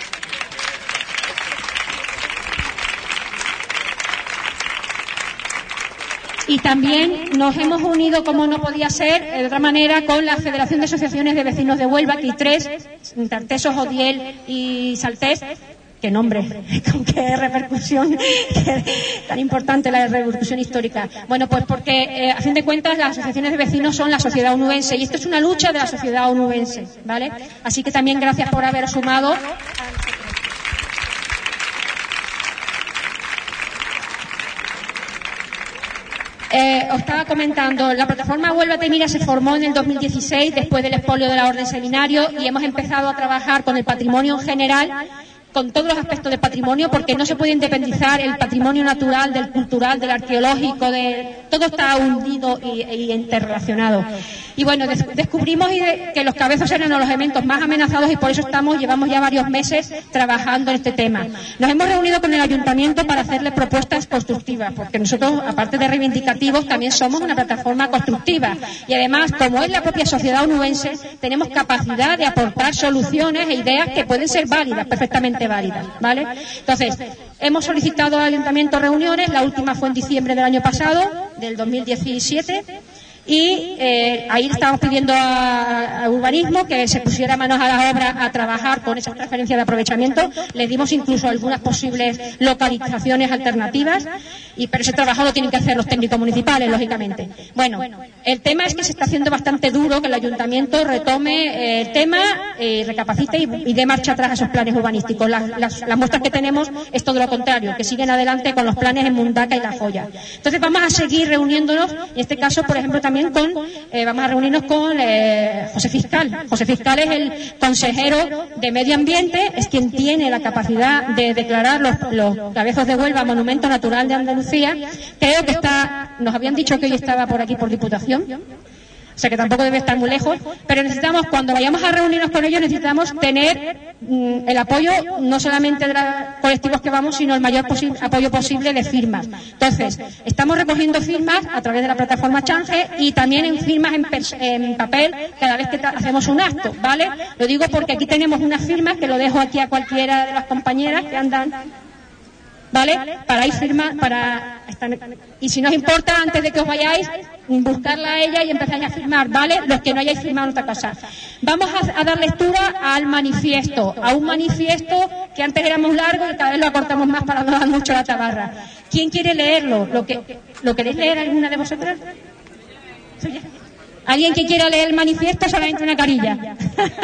Y también nos hemos unido, como no podía ser, de otra manera, con la Federación de Asociaciones de Vecinos de Huelva, aquí tres, Tartesos, Odiel y Saltés. ¡Qué nombre! ¿Con qué repercusión? Qué tan importante la repercusión histórica. Bueno, pues porque, eh, a fin de cuentas, las asociaciones de vecinos son la sociedad onubense y esto es una lucha de la sociedad onubense, ¿vale? Así que también gracias por haber sumado. Eh, os estaba comentando, la plataforma Huelva Te Mira se formó en el dos mil dieciséis después del expolio de la Orden Seminario y hemos empezado a trabajar con el patrimonio en general, con todos los aspectos del patrimonio, porque no se puede independizar el patrimonio natural del cultural, del arqueológico, de todo está hundido y, y interrelacionado. Y bueno, des descubrimos que los cabezos eran los elementos más amenazados y por eso estamos, llevamos ya varios meses trabajando en este tema. Nos hemos reunido con el ayuntamiento para hacerle propuestas constructivas, porque nosotros, aparte de reivindicativos, también somos una plataforma constructiva. Y además, como es la propia sociedad onubense, tenemos capacidad de aportar soluciones e ideas que pueden ser válidas, perfectamente válidas, ¿vale? Entonces, hemos solicitado al ayuntamiento reuniones, la última fue en diciembre del año pasado, del dos mil diecisiete, y eh, ahí estábamos pidiendo a, a urbanismo que se pusiera manos a la obra a trabajar con esas transferencias de aprovechamiento. Les dimos incluso algunas posibles localizaciones alternativas, y pero ese trabajo lo tienen que hacer los técnicos municipales, lógicamente. Bueno, el tema es que se está haciendo bastante duro que el ayuntamiento retome eh, el tema, eh, recapacite y, y dé marcha atrás a esos planes urbanísticos. Las, las, las muestras que tenemos es todo lo contrario, que siguen adelante con los planes en Mundaca y La Joya. Entonces vamos a seguir reuniéndonos, en este caso, por ejemplo, también con, eh, vamos a reunirnos con eh, José Fiscal. José Fiscal es el consejero de Medio Ambiente, es quien tiene la capacidad de declarar los, los cabezos de Huelva monumento natural de Andalucía. Creo que está, nos habían dicho que hoy estaba por aquí por Diputación, o sea que tampoco debe estar muy lejos, pero necesitamos, cuando vayamos a reunirnos con ellos, necesitamos tener mm, el apoyo no solamente de los colectivos que vamos, sino el mayor posi apoyo posible de firmas. Entonces, estamos recogiendo firmas a través de la plataforma Change y también en firmas en, en papel cada vez que hacemos un acto, ¿vale? Lo digo porque aquí tenemos unas firmas que lo dejo aquí a cualquiera de las compañeras que andan, ¿vale? Para ir firma, para estar... Y si nos importa, antes de que os vayáis, buscarla a ella y empezáis a firmar, ¿vale? Los que no hayáis firmado otra cosa. Vamos a, a dar lectura al manifiesto, a un manifiesto que antes era muy largo y cada vez lo acortamos más para no dar mucho la tabarra. ¿Quién quiere leerlo? ¿Lo, que, ¿lo queréis leer alguna de vosotras? ¿Alguien que quiera leer el manifiesto? Solamente una carilla.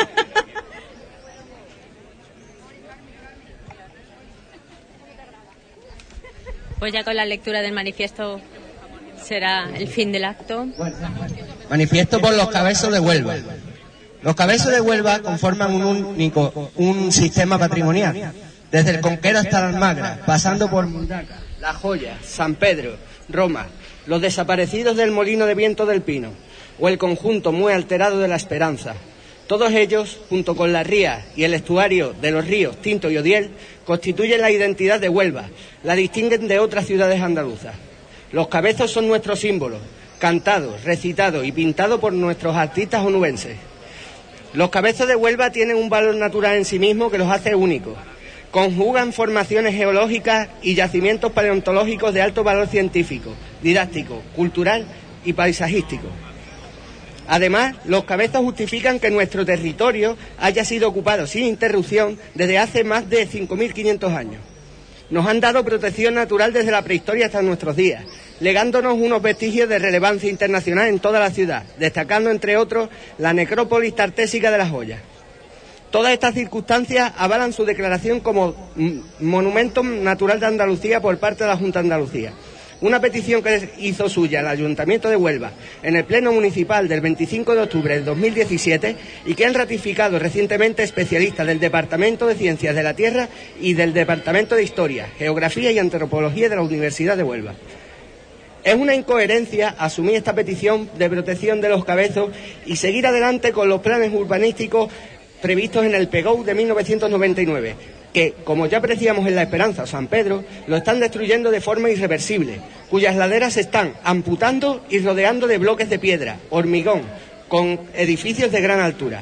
Pues ya con la lectura del manifiesto será el fin del acto. Manifiesto por los cabezos de Huelva. Los cabezos de Huelva conforman un único, un sistema patrimonial, desde el Conquero hasta la Almagra, pasando por Mundaca, La Joya, San Pedro, Roma, los desaparecidos del Molino de Viento del Pino, o el conjunto muy alterado de La Esperanza. Todos ellos, junto con la ría y el estuario de los ríos Tinto y Odiel, constituyen la identidad de Huelva, la distinguen de otras ciudades andaluzas. Los cabezos son nuestros símbolos, cantados, recitados y pintados por nuestros artistas onubenses. Los cabezos de Huelva tienen un valor natural en sí mismo que los hace únicos. Conjugan formaciones geológicas y yacimientos paleontológicos de alto valor científico, didáctico, cultural y paisajístico. Además, los cabezos justifican que nuestro territorio haya sido ocupado sin interrupción desde hace más de cinco mil quinientos años. Nos han dado protección natural desde la prehistoria hasta nuestros días, legándonos unos vestigios de relevancia internacional en toda la ciudad, destacando entre otros la necrópolis tartésica de Las Hoyas. Todas estas circunstancias avalan su declaración como Monumento Natural de Andalucía por parte de la Junta de Andalucía. Una petición que hizo suya el Ayuntamiento de Huelva en el Pleno Municipal del veinticinco de octubre de dos mil diecisiete y que han ratificado recientemente especialistas del Departamento de Ciencias de la Tierra y del Departamento de Historia, Geografía y Antropología de la Universidad de Huelva. Es una incoherencia asumir esta petición de protección de los cabezos y seguir adelante con los planes urbanísticos previstos en el P G O U de mil novecientos noventa y nueve, que, como ya apreciamos en La Esperanza o San Pedro, lo están destruyendo de forma irreversible, cuyas laderas se están amputando y rodeando de bloques de piedra, hormigón, con edificios de gran altura.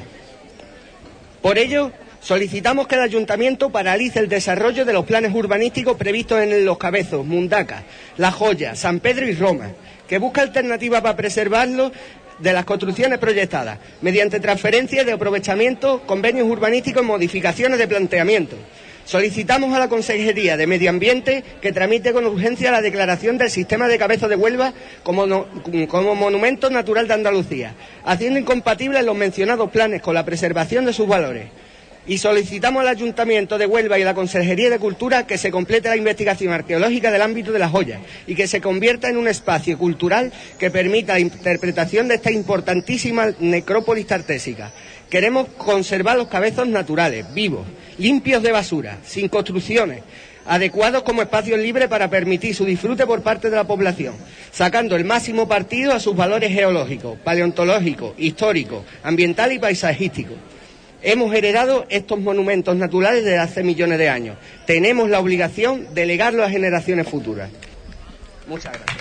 Por ello, solicitamos que el Ayuntamiento paralice el desarrollo de los planes urbanísticos previstos en Los Cabezos, Mundaca, La Joya, San Pedro y Roma, que busca alternativas para preservarlo de las construcciones proyectadas, mediante transferencias de aprovechamiento, convenios urbanísticos y modificaciones de planteamiento. Solicitamos a la Consejería de Medio Ambiente que tramite con urgencia la declaración del sistema de Cabezos de Huelva como, no, como Monumento Natural de Andalucía, haciendo incompatibles los mencionados planes con la preservación de sus valores. Y solicitamos al Ayuntamiento de Huelva y a la Consejería de Cultura que se complete la investigación arqueológica del ámbito de Las Hoyas y que se convierta en un espacio cultural que permita la interpretación de esta importantísima necrópolis tartésica. Queremos conservar los cabezos naturales, vivos, limpios de basura, sin construcciones, adecuados como espacios libres para permitir su disfrute por parte de la población, sacando el máximo partido a sus valores geológicos, paleontológicos, históricos, ambientales y paisajísticos. Hemos heredado estos monumentos naturales desde hace millones de años. Tenemos la obligación de legarlo a generaciones futuras. Muchas gracias.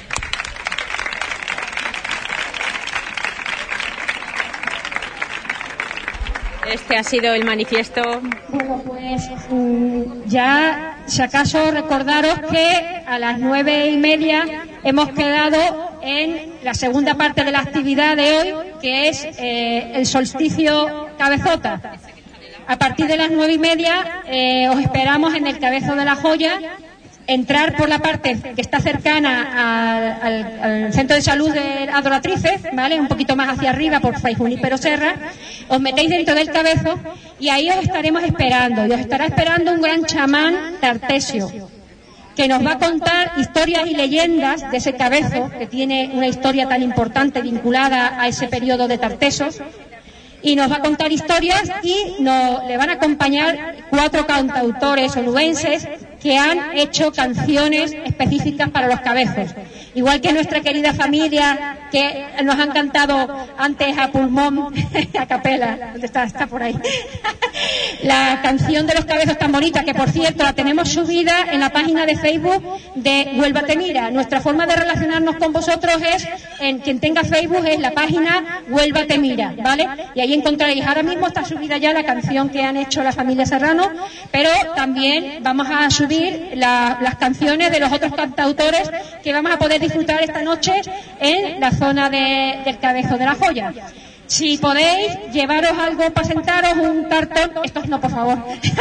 Este ha sido el manifiesto. Bueno, pues ya, si acaso, recordaros que a las nueve y media hemos quedado en la segunda parte de la actividad de hoy, que es eh, el solsticio cabezota. A partir de las nueve y media eh, os esperamos en el Cabezo de la Joya, entrar por la parte que está cercana al, al, al centro de salud de Adoratrices, ¿vale? Un poquito más hacia arriba por Fray Junípero Serra, os metéis dentro del Cabezo y ahí os estaremos esperando, y os estará esperando un gran chamán tartesio, que nos va a contar historias y leyendas de ese Cabezo, que tiene una historia tan importante vinculada a ese periodo de Tartesos, y nos va a contar historias y nos, le van a acompañar cuatro cantautores onubenses que han hecho canciones específicas para los cabezos. Igual que nuestra querida familia, que nos han cantado antes a pulmón, a capela, ¿dónde está? Está por ahí. La canción de los cabezos tan bonita, que por cierto la tenemos subida en la página de Facebook de Huelva Te Mira. Nuestra forma de relacionarnos con vosotros es, en quien tenga Facebook, es la página Huelva Te Mira, ¿vale? Y ahí encontraréis, ahora mismo está subida ya la canción que han hecho la familia Serrano, pero también vamos a subir La, las canciones de los otros cantautores que vamos a poder disfrutar esta noche en la zona de, del Cabezo de la Joya. Si podéis, llevaros algo para sentaros, un cartón. Estos no, por favor.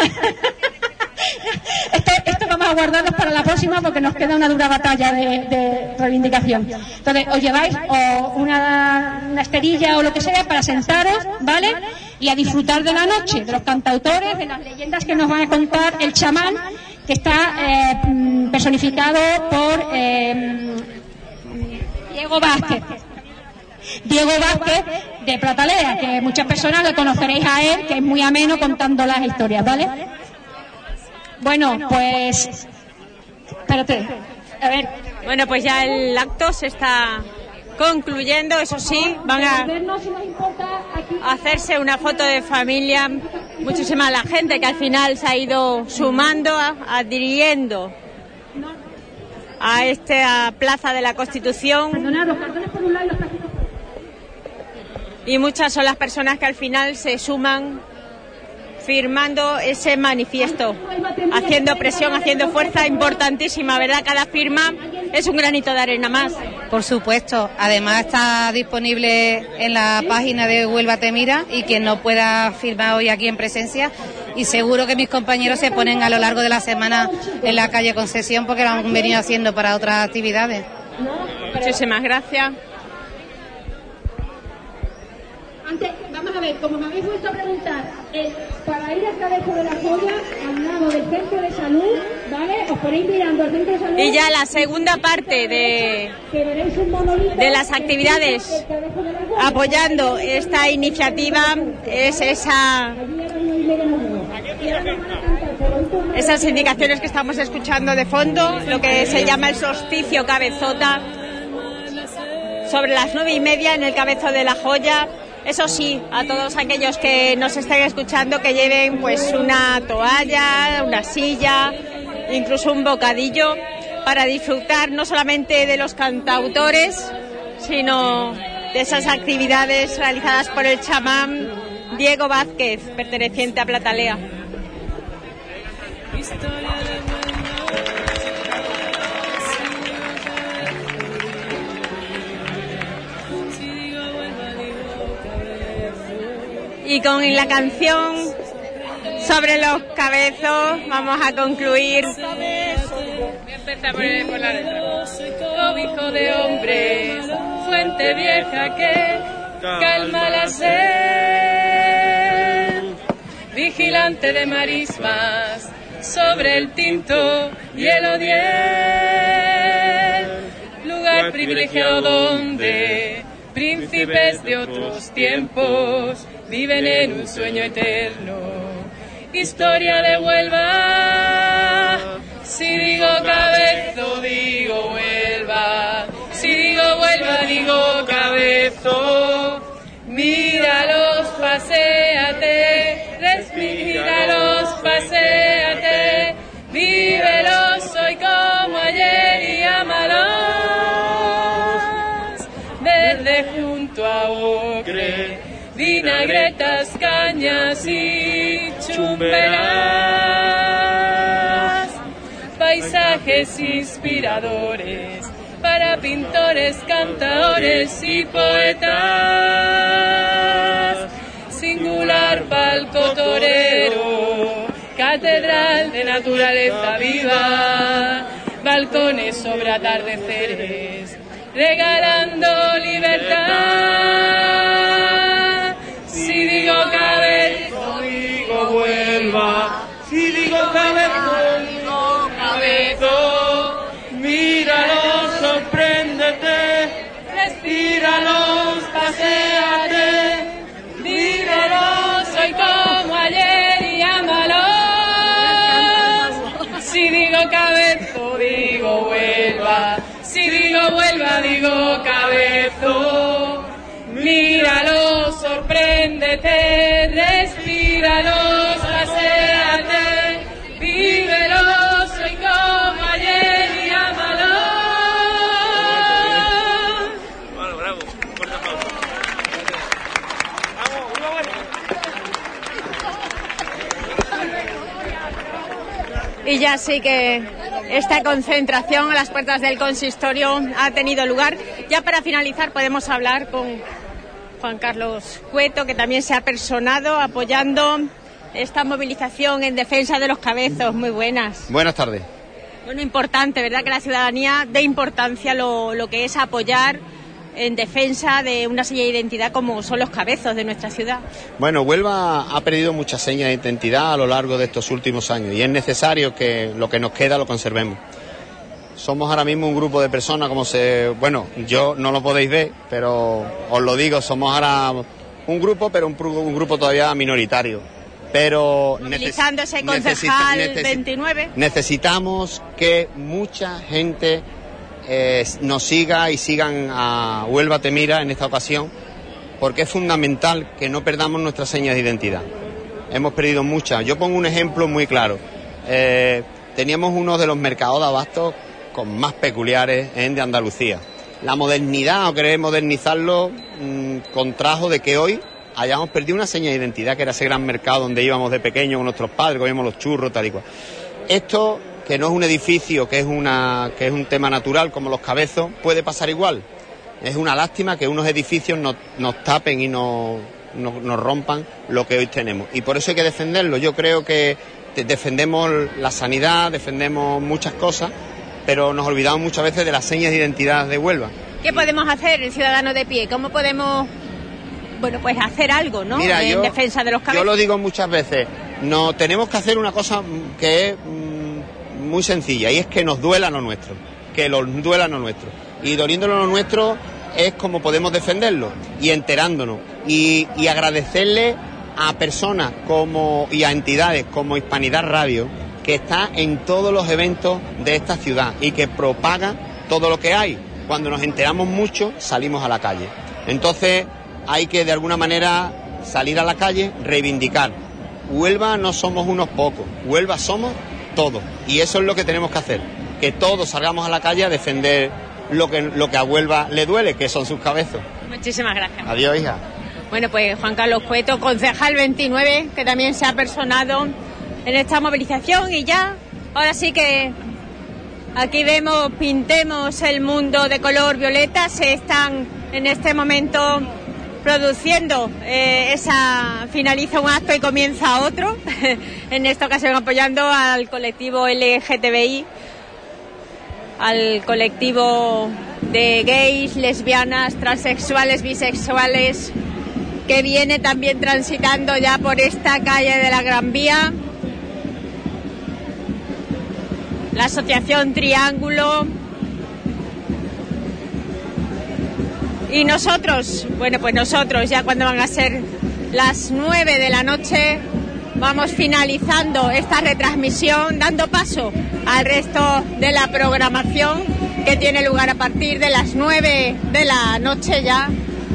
Esto, esto vamos a guardarlos para la próxima porque nos queda una dura batalla de, de reivindicación. Entonces, os lleváis o una, una esterilla o lo que sea para sentaros, ¿vale? Y a disfrutar de la noche, de los cantautores, de las leyendas que nos van a contar el chamán, que está eh, personificado por eh, Diego Vázquez. Diego Vázquez de Pratalea, que muchas personas le conoceréis a él, que es muy ameno contando las historias, ¿vale? Bueno, pues... Espérate, a ver. Bueno, pues ya el acto se está concluyendo, eso sí, van a hacerse una foto de familia, muchísima la gente que al final se ha ido sumando, adhiriendo a esta Plaza de la Constitución, y muchas son las personas que al final se suman firmando ese manifiesto, haciendo presión, haciendo fuerza importantísima, ¿verdad? Cada firma es un granito de arena más. Por supuesto, además está disponible en la página de Huelva Te Mira y quien no pueda firmar hoy aquí en presencia, y seguro que mis compañeros se ponen a lo largo de la semana en la calle Concesión porque lo han venido haciendo para otras actividades. Muchísimas gracias. Antes, vamos a ver, como me habéis vuelto a preguntar, eh, para ir al Cabezo de la Joya, al lado del centro de salud, ¿vale? Os ponéis mirando al centro de salud. Y ya la segunda parte de, de las actividades apoyando esta iniciativa es esa, esas indicaciones que estamos escuchando de fondo, lo que se llama el solsticio cabezota, sobre las nueve y media en el Cabezo de la Joya. Eso sí, a todos aquellos que nos estén escuchando, que lleven pues una toalla, una silla, incluso un bocadillo, para disfrutar no solamente de los cantautores, sino de esas actividades realizadas por el chamán Diego Vázquez, perteneciente a Platalea. Y con la canción sobre los cabezos vamos a concluir. Voy a empezar por, por la letra. Cobijo de hombres, fuente vieja que calma la sed, vigilante de marismas sobre el tinto y el odiel, lugar privilegiado donde príncipes de otros tiempos viven en un sueño eterno. Historia de Huelva, si digo Cabezo, digo Huelva, si digo Huelva, digo Cabezo. Míralos, paséate, respíralos, paséate, vívelos hoy como ayer y ámalos. Verde junto a ocre, vinagretas, cañas y chumberas, paisajes inspiradores para pintores, cantadores y poetas, singular palco torero, catedral de naturaleza viva, balcones sobre atardeceres, regalando libertad. Si digo Cabezo, digo Huelva, si digo Cabezo, digo Cabezo. Míralos, sorpréndete, respíralos, paséate, vívelos hoy como ayer y ámalos. Si digo Cabezo, digo Huelva, si digo Huelva, digo Cabezo. Míralos, sorpréndete, respíralos, paséate, vívelos hoy como ayer y ámalos. Bueno, bravo, corta pausa. Vamos, una buena. Y ya sí que esta concentración a las puertas del consistorio ha tenido lugar. Ya para finalizar podemos hablar con Juan Carlos Cueto, que también se ha personado apoyando esta movilización en defensa de los cabezos. Muy buenas. Buenas tardes. Bueno, importante, ¿verdad?, que la ciudadanía dé importancia a lo, lo que es apoyar en defensa de una seña de identidad como son los cabezos de nuestra ciudad. Bueno, Huelva ha perdido muchas señas de identidad a lo largo de estos últimos años y es necesario que lo que nos queda lo conservemos. Somos ahora mismo un grupo de personas, como se... Bueno, yo no lo podéis ver, pero os lo digo, somos ahora un grupo, pero un, un grupo todavía minoritario. Pero movilizando ese concejal necesita, veintinueve. Necesitamos que mucha gente eh, nos siga y sigan a Huelva Te Mira en esta ocasión, porque es fundamental que no perdamos nuestras señas de identidad. Hemos perdido muchas. Yo pongo un ejemplo muy claro. Eh, teníamos uno de los mercados de abastos con más peculiares en de Andalucía. La modernidad, o querer modernizarlo, mmm, contrajo de que hoy hayamos perdido una seña de identidad, que era ese gran mercado donde íbamos de pequeños con nuestros padres, comíamos los churros, tal y cual. Esto que no es un edificio, que es, una, que es un tema natural como los Cabezos, puede pasar igual. Es una lástima que unos edificios nos, nos tapen y nos, nos, nos rompan lo que hoy tenemos. Y por eso hay que defenderlo. Yo creo que defendemos la sanidad, defendemos muchas cosas, pero nos olvidamos muchas veces de las señas de identidad de Huelva. ¿Qué podemos hacer el ciudadano de pie? ¿Cómo podemos, bueno, pues hacer algo, ¿no? Mira, en yo, defensa de los Cabezos. Yo lo digo muchas veces, no, tenemos que hacer una cosa que es mm, muy sencilla, y es que nos duela lo nuestro, que nos duela lo nuestro. Y doliéndolo lo nuestro es como podemos defenderlo, y enterándonos, y, y agradecerle a personas como y a entidades como Hispanidad Radio, que está en todos los eventos de esta ciudad y que propaga todo lo que hay. Cuando nos enteramos mucho, salimos a la calle. Entonces, hay que de alguna manera salir a la calle, reivindicar. Huelva no somos unos pocos, Huelva somos todos. Y eso es lo que tenemos que hacer, que todos salgamos a la calle a defender lo que, lo que a Huelva le duele, que son sus cabezos. Muchísimas gracias. Adiós, hija. Bueno, pues Juan Carlos Cueto, concejal veintinueve, que también se ha personado en esta movilización, y ya, ahora sí que aquí vemos, pintemos el mundo de color violeta. Se están en este momento produciendo eh, esa, finaliza un acto y comienza otro, en esta ocasión apoyando al colectivo L G T B I, al colectivo de gays, lesbianas, transexuales, bisexuales, que viene también transitando ya por esta calle de la Gran Vía. La asociación Triángulo. Y nosotros, bueno, pues nosotros ya cuando van a ser las nueve de la noche, vamos finalizando esta retransmisión, dando paso al resto de la programación que tiene lugar a partir de las nueve de la noche ya,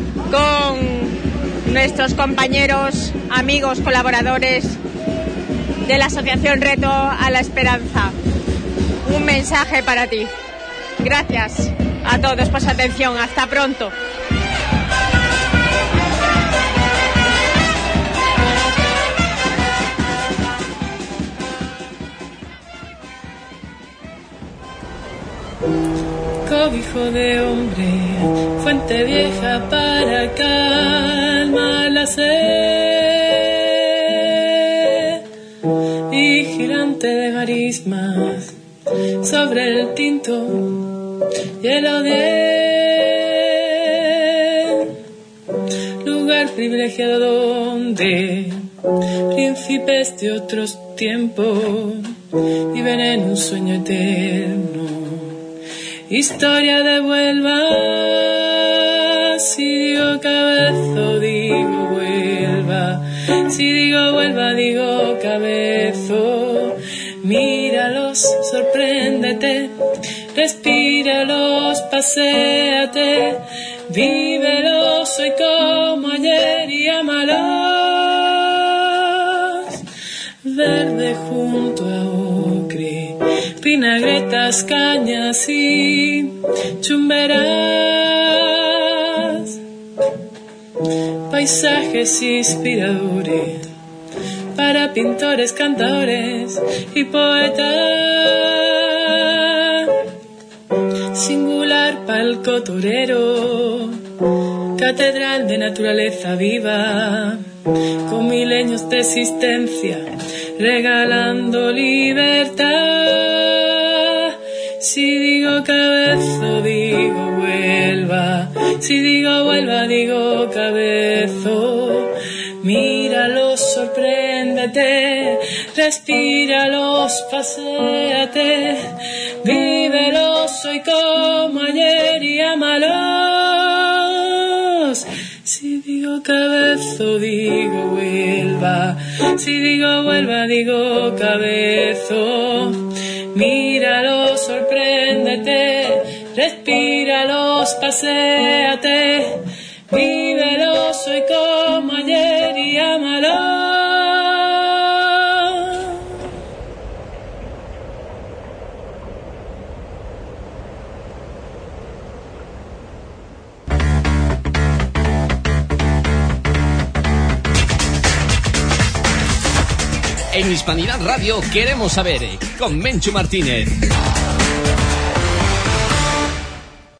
con nuestros compañeros, amigos, colaboradores de la Asociación Reto a la Esperanza. Un mensaje para ti. Gracias a todos por su atención. Hasta pronto. Cobijo de hombre, fuente vieja para calmar la sed, vigilante de marismas sobre el tinto y el odiel, lugar privilegiado donde príncipes de otros tiempos viven en un sueño eterno. Historia de Huelva, si digo Cabezo, digo Huelva, si digo Huelva, digo Cabezo. Míralos, sorpréndete, respíralos, paséate, vívelos hoy como ayer y ámalos. Verde junto a ocre, vinagretas, cañas y chumberas, paisajes inspiradores para pintores, cantadores y poetas, singular palco torero, catedral de naturaleza viva, con milenios de existencia, regalando libertad. Si digo Cabezo, digo Huelva, si digo Huelva, digo Cabezo. Míralos, sorpréndete, respíralos, paséate, vívelos hoy como ayer y ámalos. Si digo Cabezo, digo Huelva, si digo Huelva, digo Cabezo. Míralos, sorpréndete, respíralos, paséate, vívelos hoy como ayer y ámalos. En Hispanidad Radio queremos saber, con Menchu Martínez.